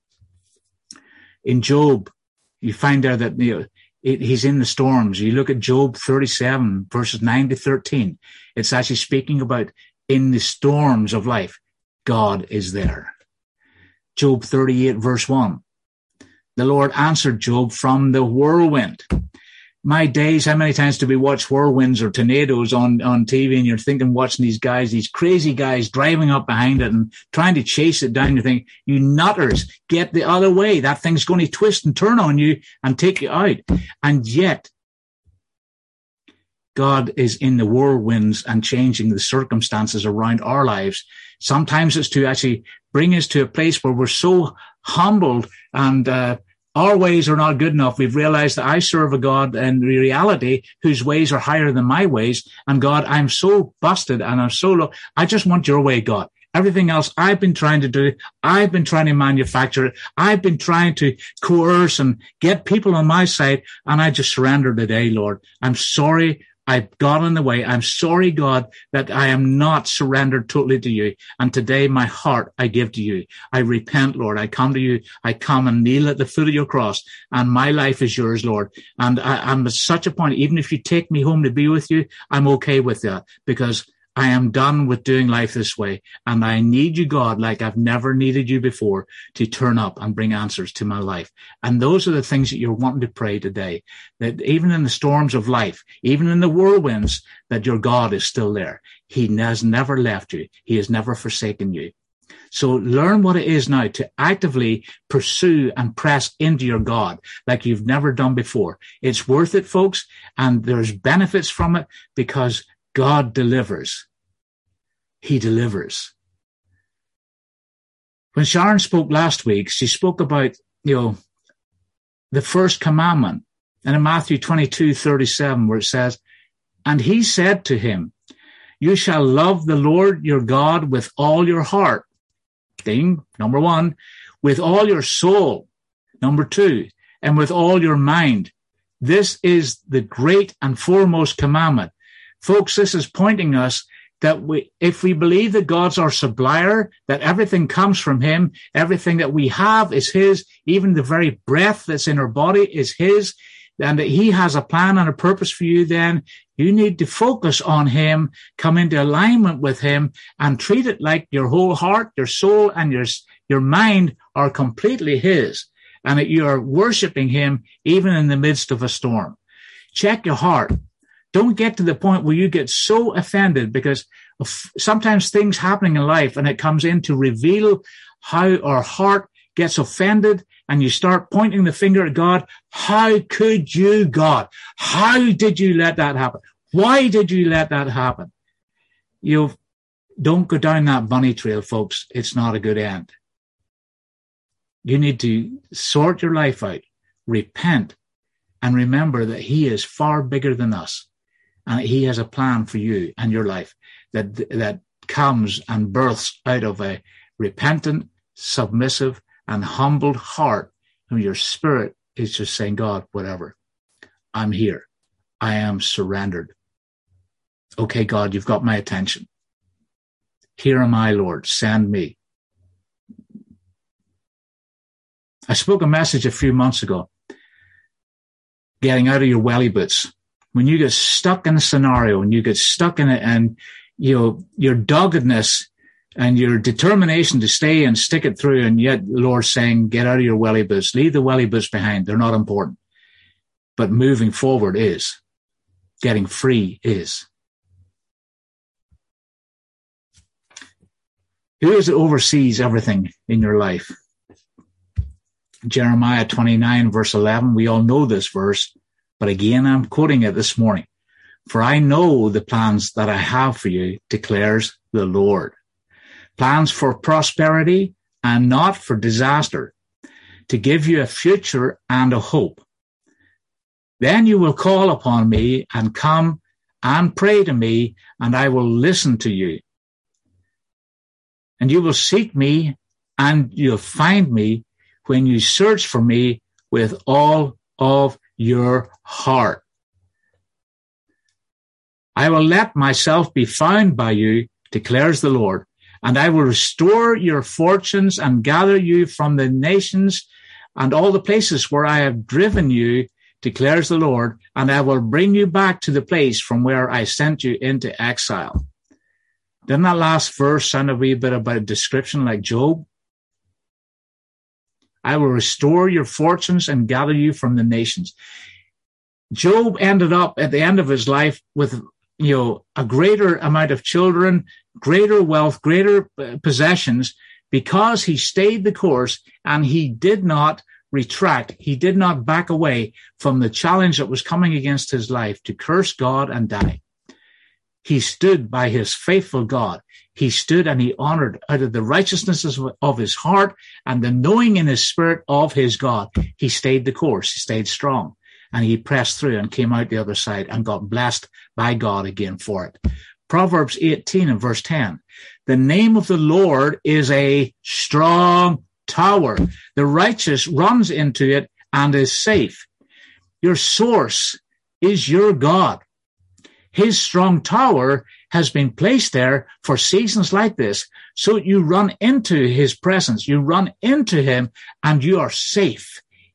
In Job, you find there that he's in the storms. You look at Job 37, verses 9 to 13. It's actually speaking about in the storms of life, God is there. Job 38, verse 1. The Lord answered Job from the whirlwind. My days, how many times do we watch whirlwinds or tornadoes on TV, and you're thinking, watching these guys, these crazy guys driving up behind it and trying to chase it down. You think, you nutters, get the other way. That thing's going to twist and turn on you and take you out. And yet, God is in the whirlwinds and changing the circumstances around our lives. Sometimes it's to actually bring us to a place where we're so humbled and our ways are not good enough. We've realized that I serve a God in reality whose ways are higher than my ways. And God, I'm so busted and I'm so low. I just want your way, God. Everything else I've been trying to do, I've been trying to manufacture it. I've been trying to coerce and get people on my side. And I just surrender today, Lord. I'm sorry I've got in the way. I'm sorry, God, that I am not surrendered totally to you. And today my heart I give to you. I repent, Lord. I come to you. I come and kneel at the foot of your cross, and my life is yours, Lord. And I'm at such a point, even if you take me home to be with you, I'm okay with that, because I am done with doing life this way. And I need you, God, like I've never needed you before, to turn up and bring answers to my life. And those are the things that you're wanting to pray today, that even in the storms of life, even in the whirlwinds, that your God is still there. He has never left you. He has never forsaken you. So learn what it is now to actively pursue and press into your God like you've never done before. It's worth it, folks, and there's benefits from it because God delivers. He delivers. When Sharon spoke last week, she spoke about, the first commandment. And in Matthew 22:37, where it says, and he said to him, you shall love the Lord your God with all your heart. Thing, number one, with all your soul. Number two, and with all your mind. This is the great and foremost commandment. Folks, this is pointing us that if we believe that God's our supplier, that everything comes from him, everything that we have is his, even the very breath that's in our body is his, and that he has a plan and a purpose for you, then you need to focus on him, come into alignment with him, and treat it like your whole heart, your soul, and your mind are completely his, and that you are worshiping him even in the midst of a storm. Check your heart. Don't get to the point where you get so offended, because sometimes things happening in life, and it comes in to reveal how our heart gets offended, and you start pointing the finger at God. How could you, God? How did you let that happen? Why did you let that happen? Don't go down that bunny trail, folks. It's not a good end. You need to sort your life out, repent, and remember that he is far bigger than us. And he has a plan for you and your life that comes and births out of a repentant, submissive, and humbled heart, and your spirit is just saying, God, whatever, I'm here. I am surrendered. Okay, God, you've got my attention. Here am I, Lord. Send me. I spoke a message a few months ago, getting out of your welly boots. When you get stuck in a scenario and you get stuck in it, and your doggedness and your determination to stay and stick it through, and yet the Lord's saying, get out of your welly boots. Leave the welly boots behind. They're not important. But moving forward is. Getting free is. Who is it oversees everything in your life? Jeremiah 29, verse 11. We all know this verse, but again, I'm quoting it this morning. For I know the plans that I have for you, declares the Lord. Plans for prosperity and not for disaster, to give you a future and a hope. Then you will call upon me and come and pray to me, and I will listen to you. And you will seek me, and you'll find me when you search for me with all of your heart. I will let myself be found by you, declares the Lord. And I will restore your fortunes and gather you from the nations and all the places where I have driven you, declares the Lord, and I will bring you back to the place from where I sent you into exile. Didn't that last verse sound a wee bit about a description like Job? I will restore your fortunes and gather you from the nations. Job ended up at the end of his life with a greater amount of children, greater wealth, greater possessions, because he stayed the course and he did not retract. He did not back away from the challenge that was coming against his life to curse God and die. He stood by his faithful God. He stood and he honored out of the righteousness of his heart and the knowing in his spirit of his God. He stayed the course. He stayed strong. And he pressed through and came out the other side and got blessed by God again for it. Proverbs 18 and verse 10. The name of the Lord is a strong tower. The righteous runs into it and is safe. Your source is your God. His strong tower has been placed there for seasons like this. So you run into his presence. You run into him and you are safe.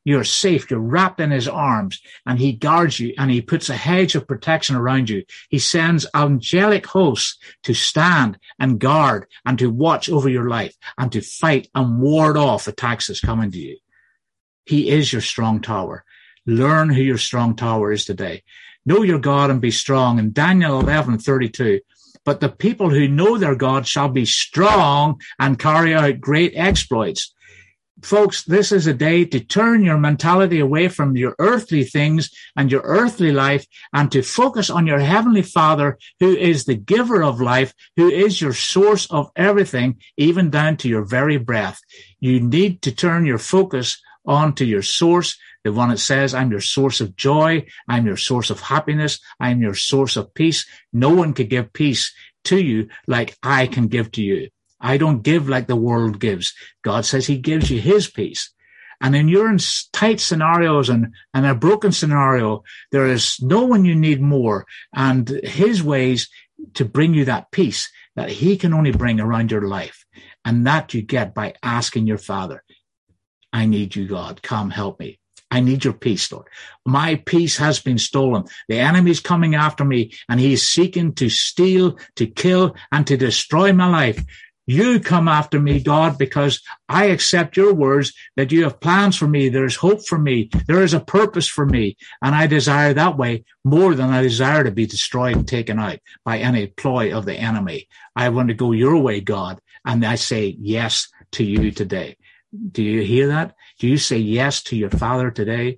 You're safe. You're wrapped in his arms, and he guards you, and he puts a hedge of protection around you. He sends angelic hosts to stand and guard and to watch over your life and to fight and ward off attacks that's coming to you. He is your strong tower. Learn who your strong tower is today. Know your God and be strong. In Daniel 11:32, but the people who know their God shall be strong and carry out great exploits. Folks, this is a day to turn your mentality away from your earthly things and your earthly life and to focus on your heavenly Father, who is the giver of life, who is your source of everything, even down to your very breath. You need to turn your focus onto your source, the one that says, I'm your source of joy, I'm your source of happiness, I'm your source of peace. No one can give peace to you like I can give to you. I don't give like the world gives. God says he gives you his peace. And in your tight scenarios and a broken scenario, there is no one you need more. And his ways to bring you that peace that he can only bring around your life. And that you get by asking your Father, I need you, God. Come help me. I need your peace, Lord. My peace has been stolen. The enemy's coming after me, and he is seeking to steal, to kill, and to destroy my life. You come after me, God, because I accept your words that you have plans for me. There's hope for me. There is a purpose for me. And I desire that way more than I desire to be destroyed and taken out by any ploy of the enemy. I want to go your way, God. And I say yes to you today. Do you hear that? Do you say yes to your Father today?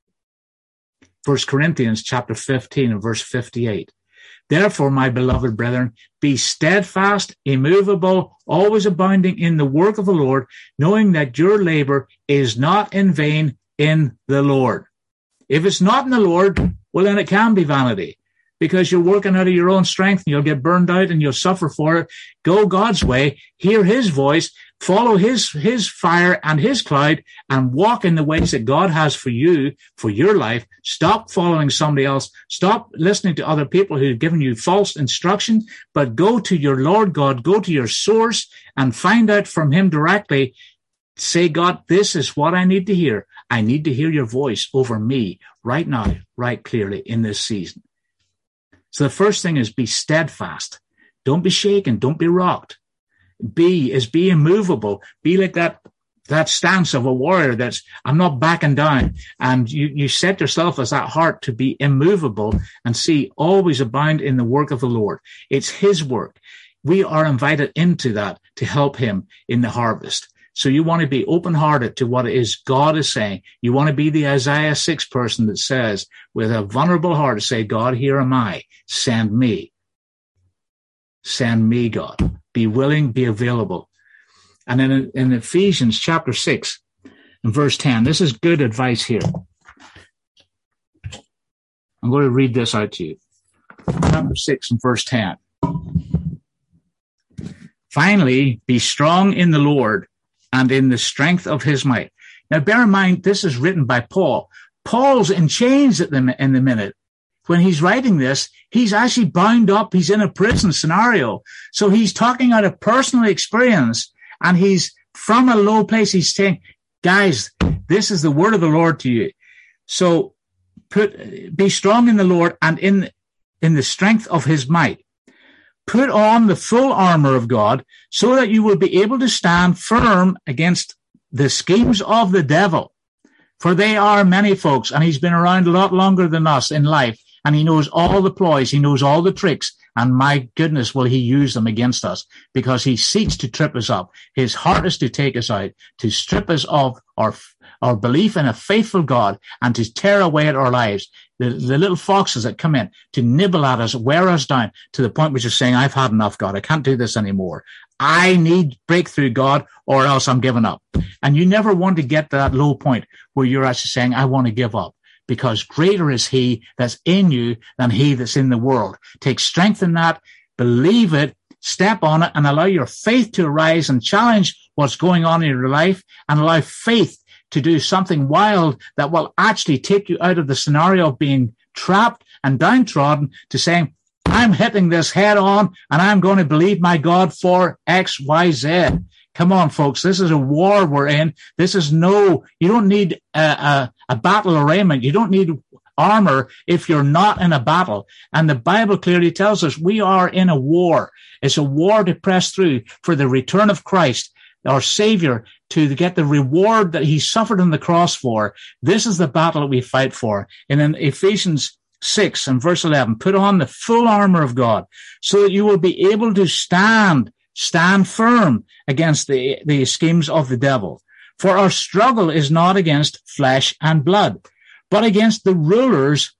1 Corinthians chapter 15 and verse 58. Therefore, my beloved brethren, be steadfast, immovable, always abounding in the work of the Lord, knowing that your labor is not in vain in the Lord. If it's not in the Lord, well, then it can be vanity, because you're working out of your own strength and you'll get burned out and you'll suffer for it. Go God's way, hear his voice, follow his fire and his cloud, and walk in the ways that God has for you, for your life. Stop following somebody else. Stop listening to other people who've given you false instruction, but go to your Lord God, go to your source and find out from him directly. Say, God, this is what I need to hear. I need to hear your voice over me right now, right clearly in this season. So the first thing is be steadfast. Don't be shaken. Don't be rocked. Be immovable. Be like that stance of a warrior that's, I'm not backing down. And you set yourself as that heart to be immovable and see always abound in the work of the Lord. It's his work. We are invited into that to help him in the harvest. So you want to be open-hearted to what it is God is saying. You want to be the Isaiah 6 person that says, with a vulnerable heart, to say, God, here am I. Send me. Send me, God. Be willing, be available. And then in Ephesians chapter 6 and verse 10, this is good advice here. I'm going to read this out to you. Chapter 6 and verse 10. Finally, be strong in the Lord and in the strength of his might. Now, bear in mind, this is written by Paul. Paul's in chains in the minute. When he's writing this, he's actually bound up. He's in a prison scenario. So he's talking out of personal experience, and he's from a low place. He's saying, guys, this is the word of the Lord to you. So be strong in the Lord and in the strength of his might. Put on the full armor of God so that you will be able to stand firm against the schemes of the devil. For they are many, folks, and he's been around a lot longer than us in life, and he knows all the ploys, he knows all the tricks, and my goodness, will he use them against us, because he seeks to trip us up. His heart is to take us out, to strip us of our belief in a faithful God, and to tear away at our lives. The little foxes that come in to nibble at us, wear us down to the point where you're saying, I've had enough, God. I can't do this anymore. I need breakthrough, God, or else I'm giving up. And you never want to get to that low point where you're actually saying, I want to give up, because greater is he that's in you than he that's in the world. Take strength in that, believe it, step on it, and allow your faith to arise and challenge what's going on in your life, and allow faith to do something wild that will actually take you out of the scenario of being trapped and downtrodden to saying, I'm hitting this head on and I'm going to believe my God for X, Y, Z. Come on, folks. This is a war we're in. You don't need a battle arraignment. You don't need armor if you're not in a battle. And the Bible clearly tells us we are in a war. It's a war to press through for the return of Christ, our Savior, to get the reward that he suffered on the cross for. This is the battle that we fight for. And in Ephesians 6 and verse 11, put on the full armor of God so that you will be able to stand firm against the schemes of the devil. For our struggle is not against flesh and blood, but against the rulers,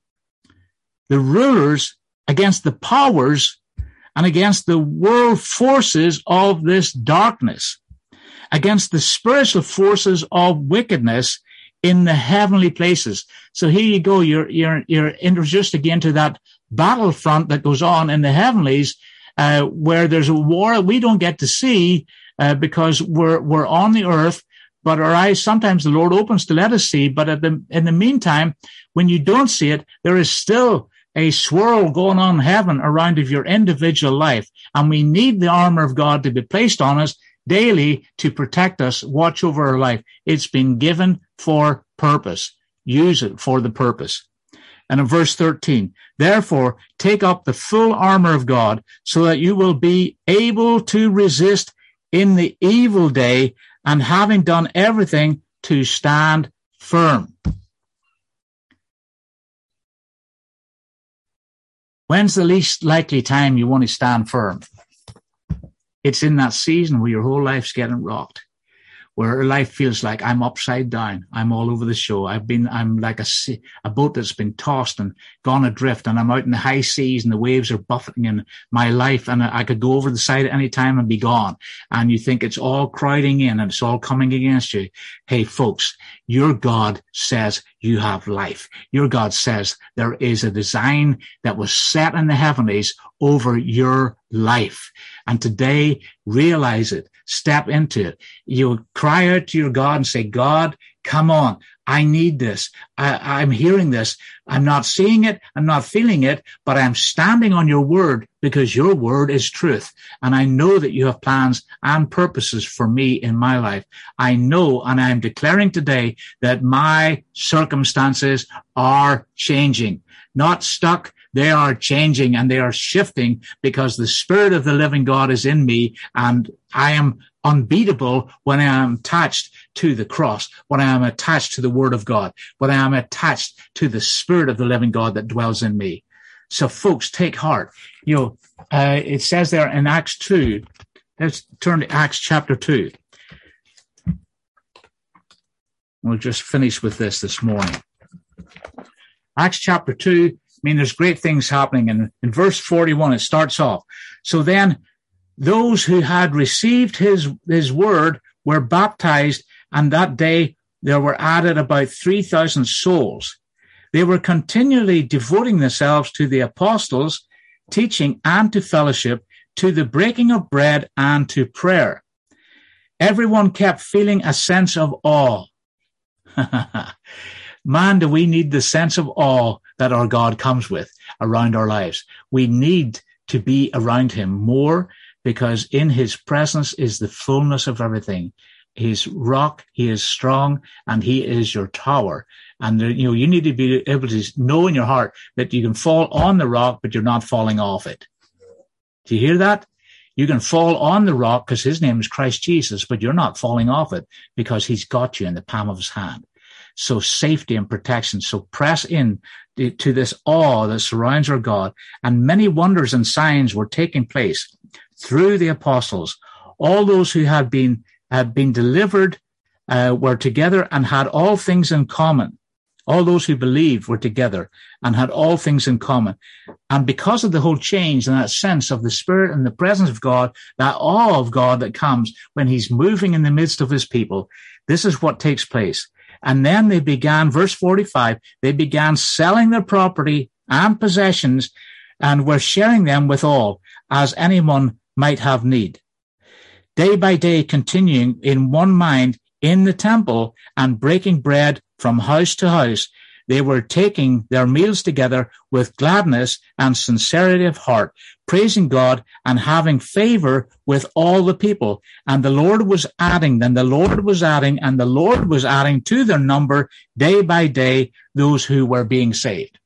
against the powers, and against the world forces of this darkness, against the spiritual forces of wickedness in the heavenly places. So here you go. You're introduced again to that battlefront that goes on in the heavenlies, where there's a war we don't get to see, because we're on the earth, but our eyes, sometimes the Lord opens to let us see. But in the meantime, when you don't see it, there is still a swirl going on in heaven around of your individual life. And we need the armor of God to be placed on us daily to protect us, watch over our life. It's been given for purpose. Use it for the purpose. And in verse 13, therefore, take up the full armor of God so that you will be able to resist in the evil day, and having done everything, to stand firm. When's the least likely time you want to stand firm? It's in that season where your whole life's getting rocked, where life feels like I'm upside down. I'm all over the show. I'm like a boat that's been tossed and gone adrift, and I'm out in the high seas and the waves are buffeting in my life, and I could go over the side at any time and be gone. And you think it's all crowding in and it's all coming against you. Hey, folks, your God says you have life. Your God says there is a design that was set in the heavenlies over your life. And today, realize it. Step into it. You cry out to your God and say, God, come on. I need this. I'm hearing this. I'm not seeing it. I'm not feeling it, but I'm standing on your word, because your word is truth. And I know that you have plans and purposes for me in my life. I know, and I'm declaring today that my circumstances are changing, not stuck. They are changing and they are shifting, because the Spirit of the living God is in me, and I am unbeatable when I am attached to the cross, when I am attached to the Word of God, when I am attached to the Spirit of the living God that dwells in me. So, folks, take heart. It says there in Acts 2, let's turn to Acts chapter 2. We'll just finish with this morning. Acts chapter 2. There's great things happening. And in verse 41, it starts off. So then those who had received his word were baptized, and that day there were added about 3,000 souls. They were continually devoting themselves to the apostles' teaching and to fellowship, to the breaking of bread and to prayer. Everyone kept feeling a sense of awe. Man, do we need the sense of awe that our God comes with around our lives. We need to be around him more, because in his presence is the fullness of everything. He's rock, he is strong, and he is your tower. And you need to be able to know in your heart that you can fall on the rock, but you're not falling off it. Do you hear that? You can fall on the rock because his name is Christ Jesus, but you're not falling off it because he's got you in the palm of his hand. So safety and protection. So press in to this awe that surrounds our God. And many wonders and signs were taking place through the apostles. All those who had been delivered were together and had all things in common. All those who believed were together and had all things in common. And because of the whole change and that sense of the Spirit and the presence of God, that awe of God that comes when he's moving in the midst of his people, this is what takes place. And then they began, verse 45, they began selling their property and possessions and were sharing them with all, as anyone might have need. Day by day, continuing in one mind in the temple and breaking bread from house to house, They were taking their meals together with gladness and sincerity of heart, praising God and having favor with all the people. And the Lord was adding to their number day by day those who were being saved.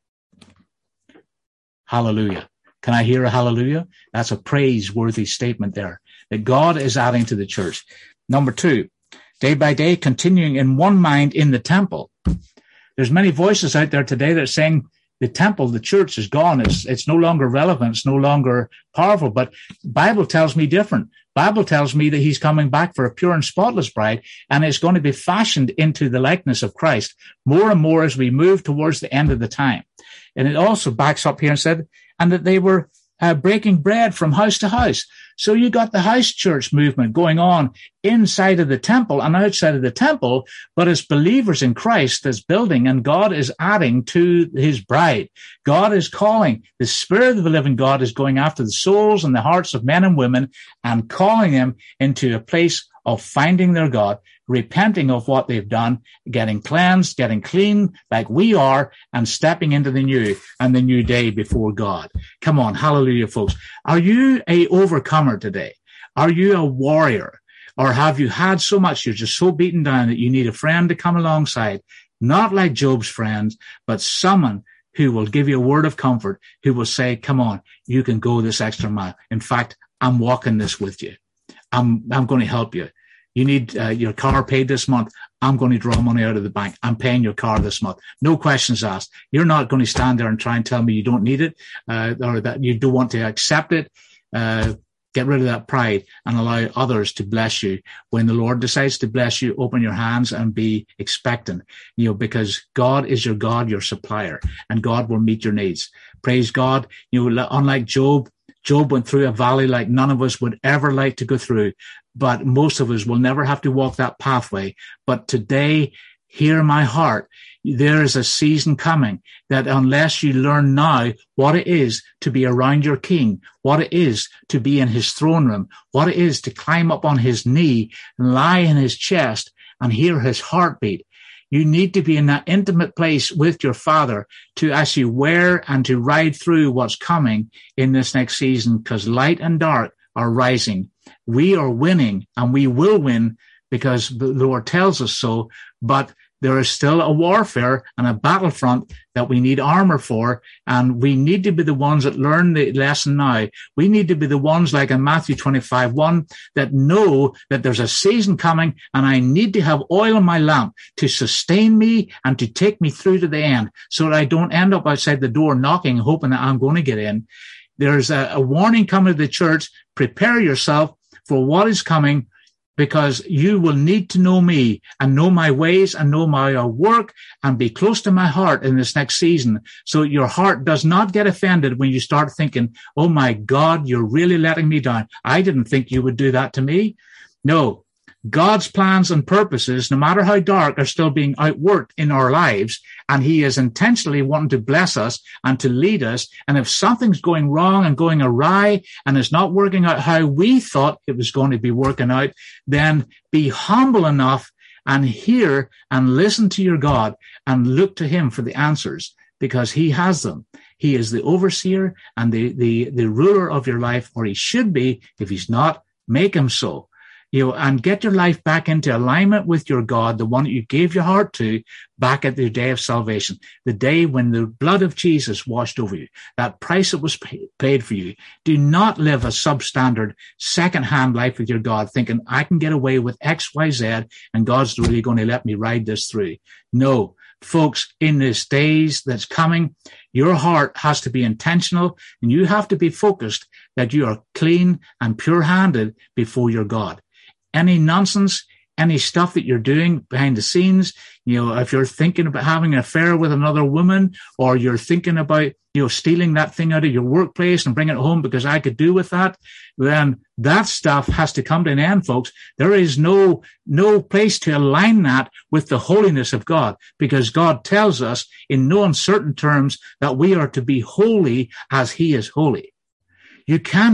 Hallelujah. Can I hear a hallelujah? That's a praiseworthy statement there, that God is adding to the church. Number 2, day by day, continuing in one mind in the temple. There's many voices out there today that are saying the temple, the church is gone. It's no longer relevant. It's no longer powerful. But Bible tells me different. Bible tells me that he's coming back for a pure and spotless bride, and it's going to be fashioned into the likeness of Christ more and more as we move towards the end of the time. And it also backs up here and said, and that they were breaking bread from house to house. So you got the house church movement going on inside of the temple and outside of the temple, but as believers in Christ that's building, and God is adding to his bride. God is calling. The Spirit of the living God is going after the souls and the hearts of men and women and calling them into a place of finding their God, repenting of what they've done, getting cleansed, getting clean like we are, and stepping into the new and the new day before God. Come on, hallelujah, folks. Are you a overcomer today? Are you a warrior? Or have you had so much, you're just so beaten down that you need a friend to come alongside, not like Job's friends, but someone who will give you a word of comfort, who will say, come on, you can go this extra mile. In fact, I'm walking this with you. I'm going to help you. You need your car paid this month. I'm going to draw money out of the bank. I'm paying your car this month. No questions asked. You're not going to stand there and try and tell me you don't need it or that you don't want to accept it. Get rid of that pride and allow others to bless you. When the Lord decides to bless you, open your hands and be expectant, because God is your God, your supplier, and God will meet your needs. Praise God. Unlike Job went through a valley like none of us would ever like to go through, but most of us will never have to walk that pathway. But today, hear my heart. There is a season coming that unless you learn now what it is to be around your King, what it is to be in his throne room, what it is to climb up on his knee and lie in his chest and hear his heartbeat, you need to be in that intimate place with your Father to actually wear and to ride through what's coming in this next season, because light and dark are rising. We are winning, and we will win because the Lord tells us so, but there is still a warfare and a battlefront that we need armor for, and we need to be the ones that learn the lesson now. We need to be the ones, like in Matthew 25:1, that know that there's a season coming and I need to have oil in my lamp to sustain me and to take me through to the end so that I don't end up outside the door knocking, hoping that I'm going to get in. There's a warning coming to the church. Prepare yourself for what is coming, because you will need to know me and know my ways and know my work and be close to my heart in this next season. So your heart does not get offended when you start thinking, oh my God, you're really letting me down. I didn't think you would do that to me. No, God's plans and purposes, no matter how dark, are still being outworked in our lives. And he is intentionally wanting to bless us and to lead us. And if something's going wrong and going awry and it's not working out how we thought it was going to be working out, then be humble enough and hear and listen to your God and look to him for the answers, because he has them. He is the overseer and the ruler of your life, or he should be. If he's not, make him so. And get your life back into alignment with your God, the one that you gave your heart to, back at the day of salvation, the day when the blood of Jesus washed over you, that price that was paid for you. Do not live a substandard second-hand life with your God, thinking, I can get away with X, Y, Z, and God's really going to let me ride this through. No, folks, in this days that's coming, your heart has to be intentional, and you have to be focused that you are clean and pure-handed before your God. Any nonsense, any stuff that you're doing behind the scenes, if you're thinking about having an affair with another woman, or you're thinking about, stealing that thing out of your workplace and bringing it home because I could do with that, then that stuff has to come to an end, folks. There is no place to align that with the holiness of God, because God tells us in no uncertain terms that we are to be holy as he is holy. You cannot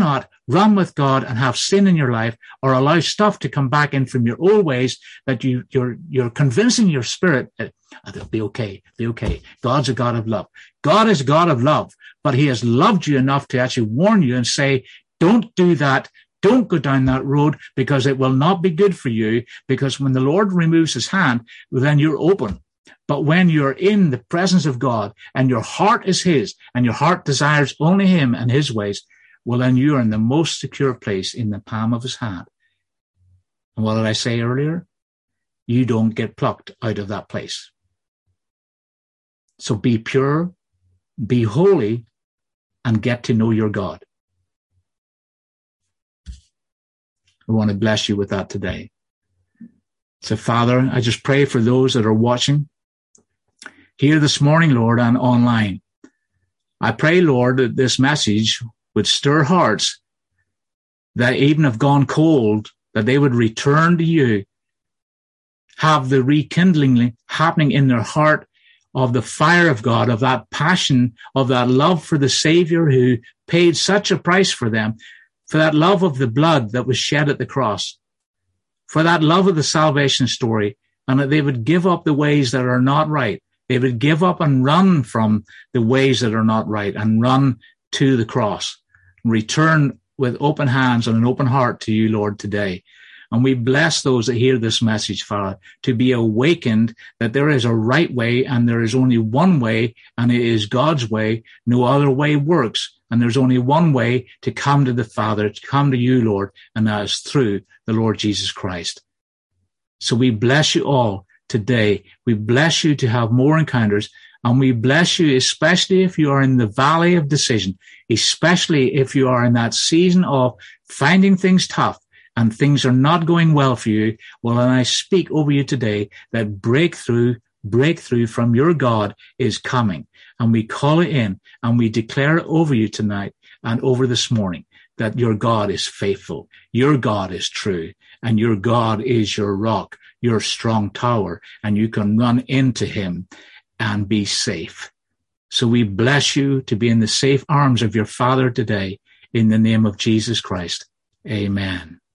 run with God and have sin in your life, or allow stuff to come back in from your old ways that you're convincing your spirit that it'll be okay. God's a God of love. God is a God of love, but he has loved you enough to actually warn you and say, don't do that. Don't go down that road, because it will not be good for you, because when the Lord removes his hand, then you're open. But when you're in the presence of God and your heart is his and your heart desires only him and his ways, well, then you are in the most secure place in the palm of his hand. And what did I say earlier? You don't get plucked out of that place. So be pure, be holy, and get to know your God. I want to bless you with that today. So, Father, I just pray for those that are watching here this morning, Lord, and online. I pray, Lord, that this message would stir hearts that even have gone cold, that they would return to you, have the rekindling happening in their heart of the fire of God, of that passion, of that love for the Savior who paid such a price for them, for that love of the blood that was shed at the cross, for that love of the salvation story, and that they would give up the ways that are not right. They would give up and run from the ways that are not right and run to the cross, return with open hands and an open heart to you, Lord, today. And we bless those that hear this message, Father, to be awakened that there is a right way and there is only one way, and it is God's way. No other way works. And there's only one way to come to the Father, to come to you, Lord, and that is through the Lord Jesus Christ. So we bless you all today. We bless you to have more encounters, and we bless you especially if you are in the valley of decision, especially if you are in that season of finding things tough and things are not going well for you. Well, and I speak over you today that breakthrough from your God is coming. And we call it in and we declare it over you tonight and over this morning that your God is faithful. Your God is true, and your God is your rock, your strong tower, and you can run into him and be safe. So we bless you to be in the safe arms of your Father today in the name of Jesus Christ. Amen.